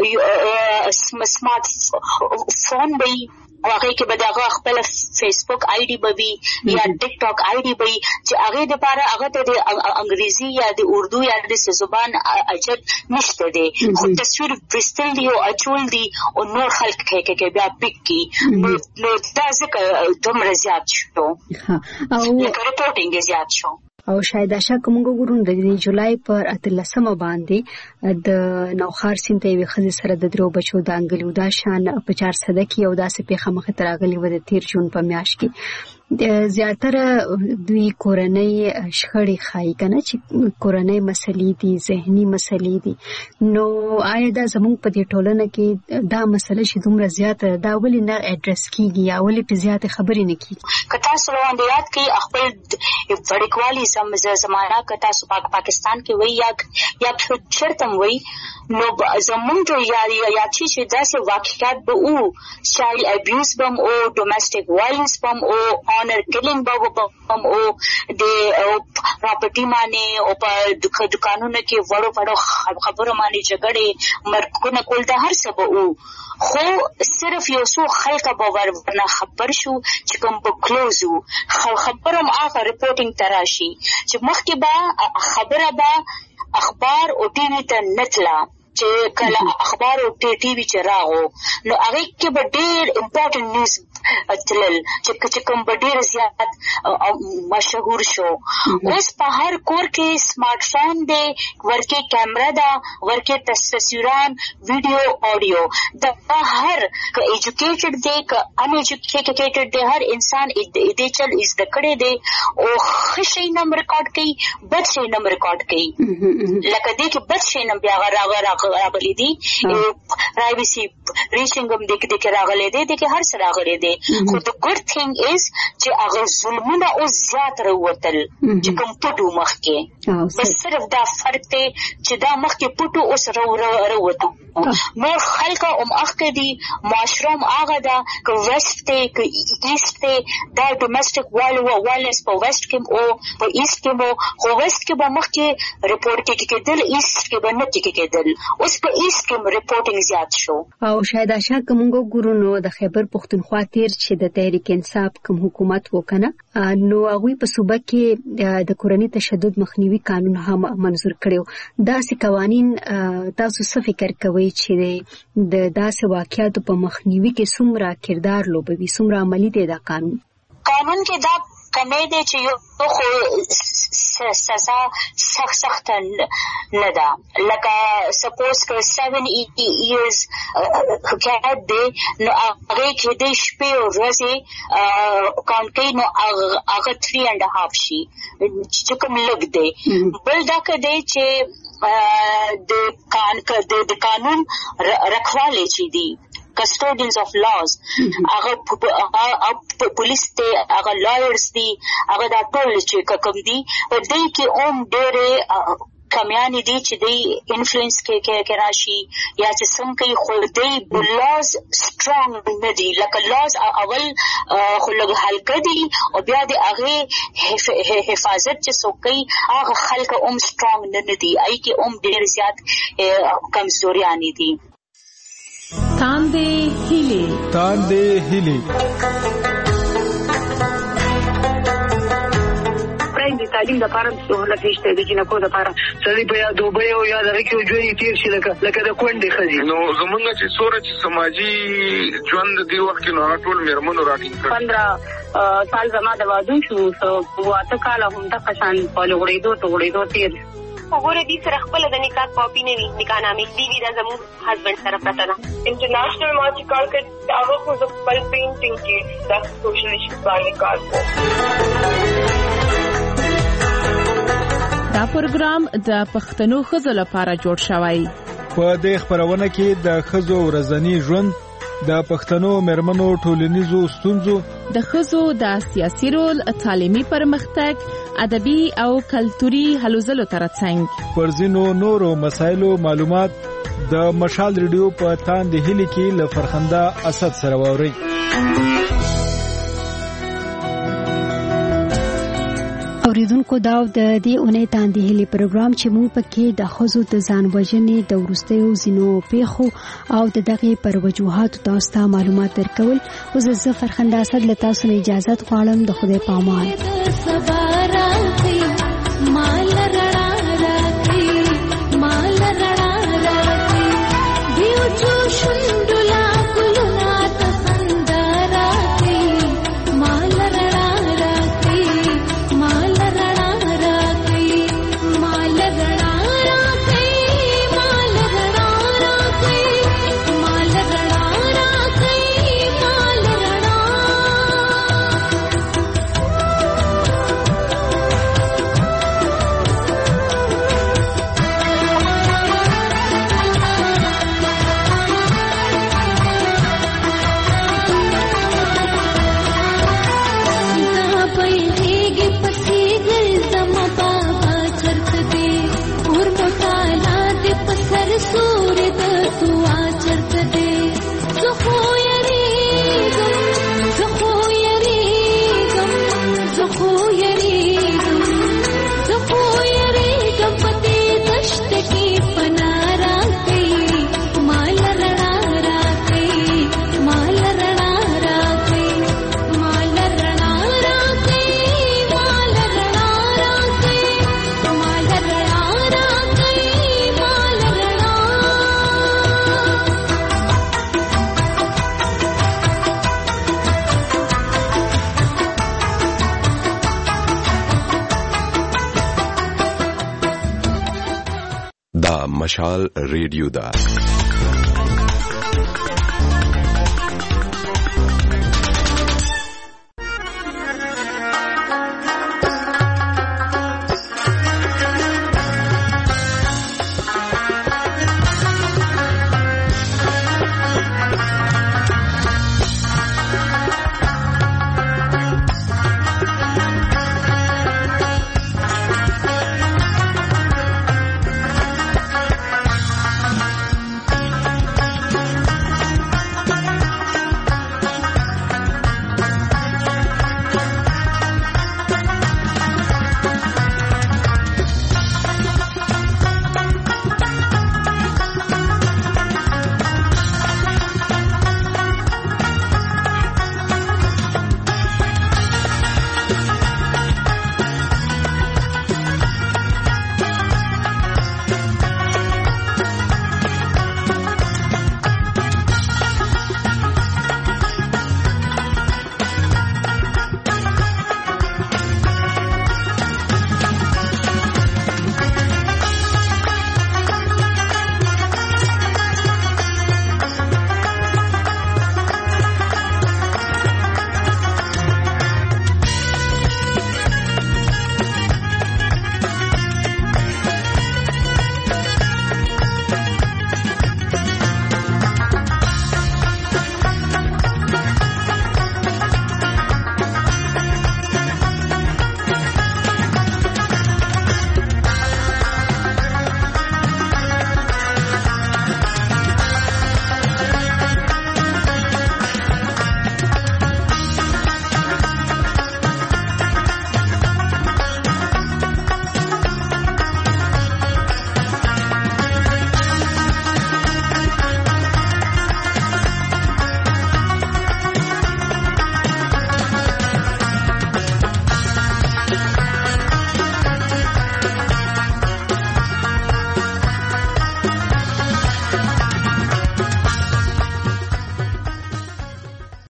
سمارټ فون وي هغه کې به دغه خپل فیسبوک آی ډي به وي یا ټیک ټاک آی ډي به چې هغه د لپاره هغه ته د انګریزي یا د اردو یا د زبان اجت نشته دی خو تصویر برستل دی او اچول دی او نور خلک کې کې بیا پک کی نو دا ځکه دومره زیات شو او ریپورټینګ زیات شو او شاید آشا کومګو ګورون د جولای پر اتلسمه باندې د نوخار سیمه یو خزي سره د درو بچو د انګلیو دا شان په چار صده کې او داسې پیخه مخه تراغلی و د تیر جون په میاش کې زیاتره دوی کورنۍ شخړې خای کنه چې کورنۍ مسلې دي ذهني مسلې دي نو آیا دا زموږ په دې ټولنه کې دا مسله چې دومره زیاته دا ولې نه اډرس کیږي یا ولې په زیاته خبرې نه کیږي کتا سلوان دی یاد کې خپل وړکوالي سم زمانہ کتا پاک پاکستان کې وای یا یا چرتم وای نو زموږ یا یا چې داسې واقعیت به او چایلډ ابیوز بم او ډومېسټک وایلنس بم او honor killing بابا بم او د پراپرټي باندې او په دکانونو کې وړو وړو خبرو باندې جګړې مرګونه کول د هر څه به او خو صرف یو څو خلک به ورنه خبر شو چې کوم په کلوزو خبرم هغه ریپورټینګ تراشي چې مخکې به خبره به اخبار او ټي وي ته نتلا چې کله اخبار او ټي وي چې راغو نو هغه کې به ډېر امپورټنت نیوز اتلل چې کوم به ډېر زیات مشهور شو اوس په هر کور کې سمارټ فون دی ورکه کیمرا دا ورکه تصویران ویډیو اډیو دا هر ک ایجوکیټډ دی ک ان ایجوکیټډ دی هر انسان دې چل از د کړه دی او خشي نم ریکارډ کوي بد شي نم ریکارډ کوي لکه دې کې بد شي نم بیا راغ راغلي دي پرایویسي ریچینګ هم دې کې راغلي دي دې کې هر څه راغلي دي خو the good thing is چې هغه ظلمونه او زیات راوتل چې کوم پټو مخکې بس صرف دا فرق دی چې دا مخکې پټو اوس راوته نور خلک هم اخکې دي معاشره هم هغه ده که ویسټ دی که ایسټ دی دا ډومېسټک وایلنس په ویسټ کې او په ایسټ کې مو خو ویسټ کې به مخکې ریپورټ کې کېدل ایسټ کې به نه کېدل اوس په ایسټ کې ریپورټینګ زیات شو او شاید آشا کومګو ګورونو د خیبر پختونخوا تیر چې د تحریک انصاف کوم حکومت وکنه نو هغه په صوبه کې د کورنۍ تشدد مخنیوي قانون هم منظور کړو داسې قوانين تاسو څه فکر کوئ چې د داسې واقعیاتو په مخنیوي کې څومره کردار لوبوي څومره عملی دی دا قانون قانون کې دا کمه دی چې یو خو سزا سخت سخت نه ده لکه سپوز که seven years کېد دی نو هغه کې د شپې او ورځې کاونټ کوي نو هغه three and a half شي چې کوم لګ دی بل دا کده چې د قانون د قانون رکھواله چي دي کسټوډینز اف لاز هغه پولیس ته هغه لایرز دي هغه دا ټول چې کوم دي په دې کې اوم ډېرې کمیانې دي چې دی انفلوئنس کې کې راشي یا چې څنګه کوي خو دی لاز سټرونګ نه دي لکه لاز اول خو لږ هلکه دي او بیا د هغې حفاظت چې څوک کوي هغه خلک هم سټرونګ نه دي هغې کې هم ډېر زیات کمزوریانې دي. تاندې هیلې تاندې هیلې د تعلیم د لپاره سہولت نشته د جنکو د لپاره سړي په یا دوبه او یا دغه کې ژوند تیر شي لکه لکه د کونډې ښځې نو زمونږ چې څوره چې سماجي ژوند دی وخت کې نو ټول میرمنو راټینګ کړ پندرہ سال زما د واده شو واته کاله هم د قشان په لغړېدو ته غړېدو تیر وګوره دې سره خپل د نکاح کاپی نه وي نکاح نامې دی وی دا زموږ هسبند سره پته ده. انټرنیشنل ما چې کار کړ هغه خو د خپل پینټینګ کې د سوشل ایشوز باندې کار کوي. دا پروګرام د پښتنو ښځو لپاره جوړ شوی. په دې خبرونه کې د ښځو ورځنی ژوند، د پښتنو مېرمنو ټولنیزو ستونزو، د ښځو د سیاسي رول، تعلیمي پرمختګ، ادبي او کلتوري هلو ځلو ترڅنګ پر ځینو نورو مسایلو معلومات د مشال ریډیو په تاندې هیلې کې له فرخنده اسد سره واوري. اوریدونکو دا د دې اونۍ تاندې هیلې پروګرام چې موږ پکې د ښځو د ځان وژنې د وروستیو ځینو پیښو او د دغې پر وجوهاتو تاسو ته معلومات درکول. اوس زه فرخنده اسد له تاسو نه اجازه غواړم. د خدای په امان. مشال ریډیو دا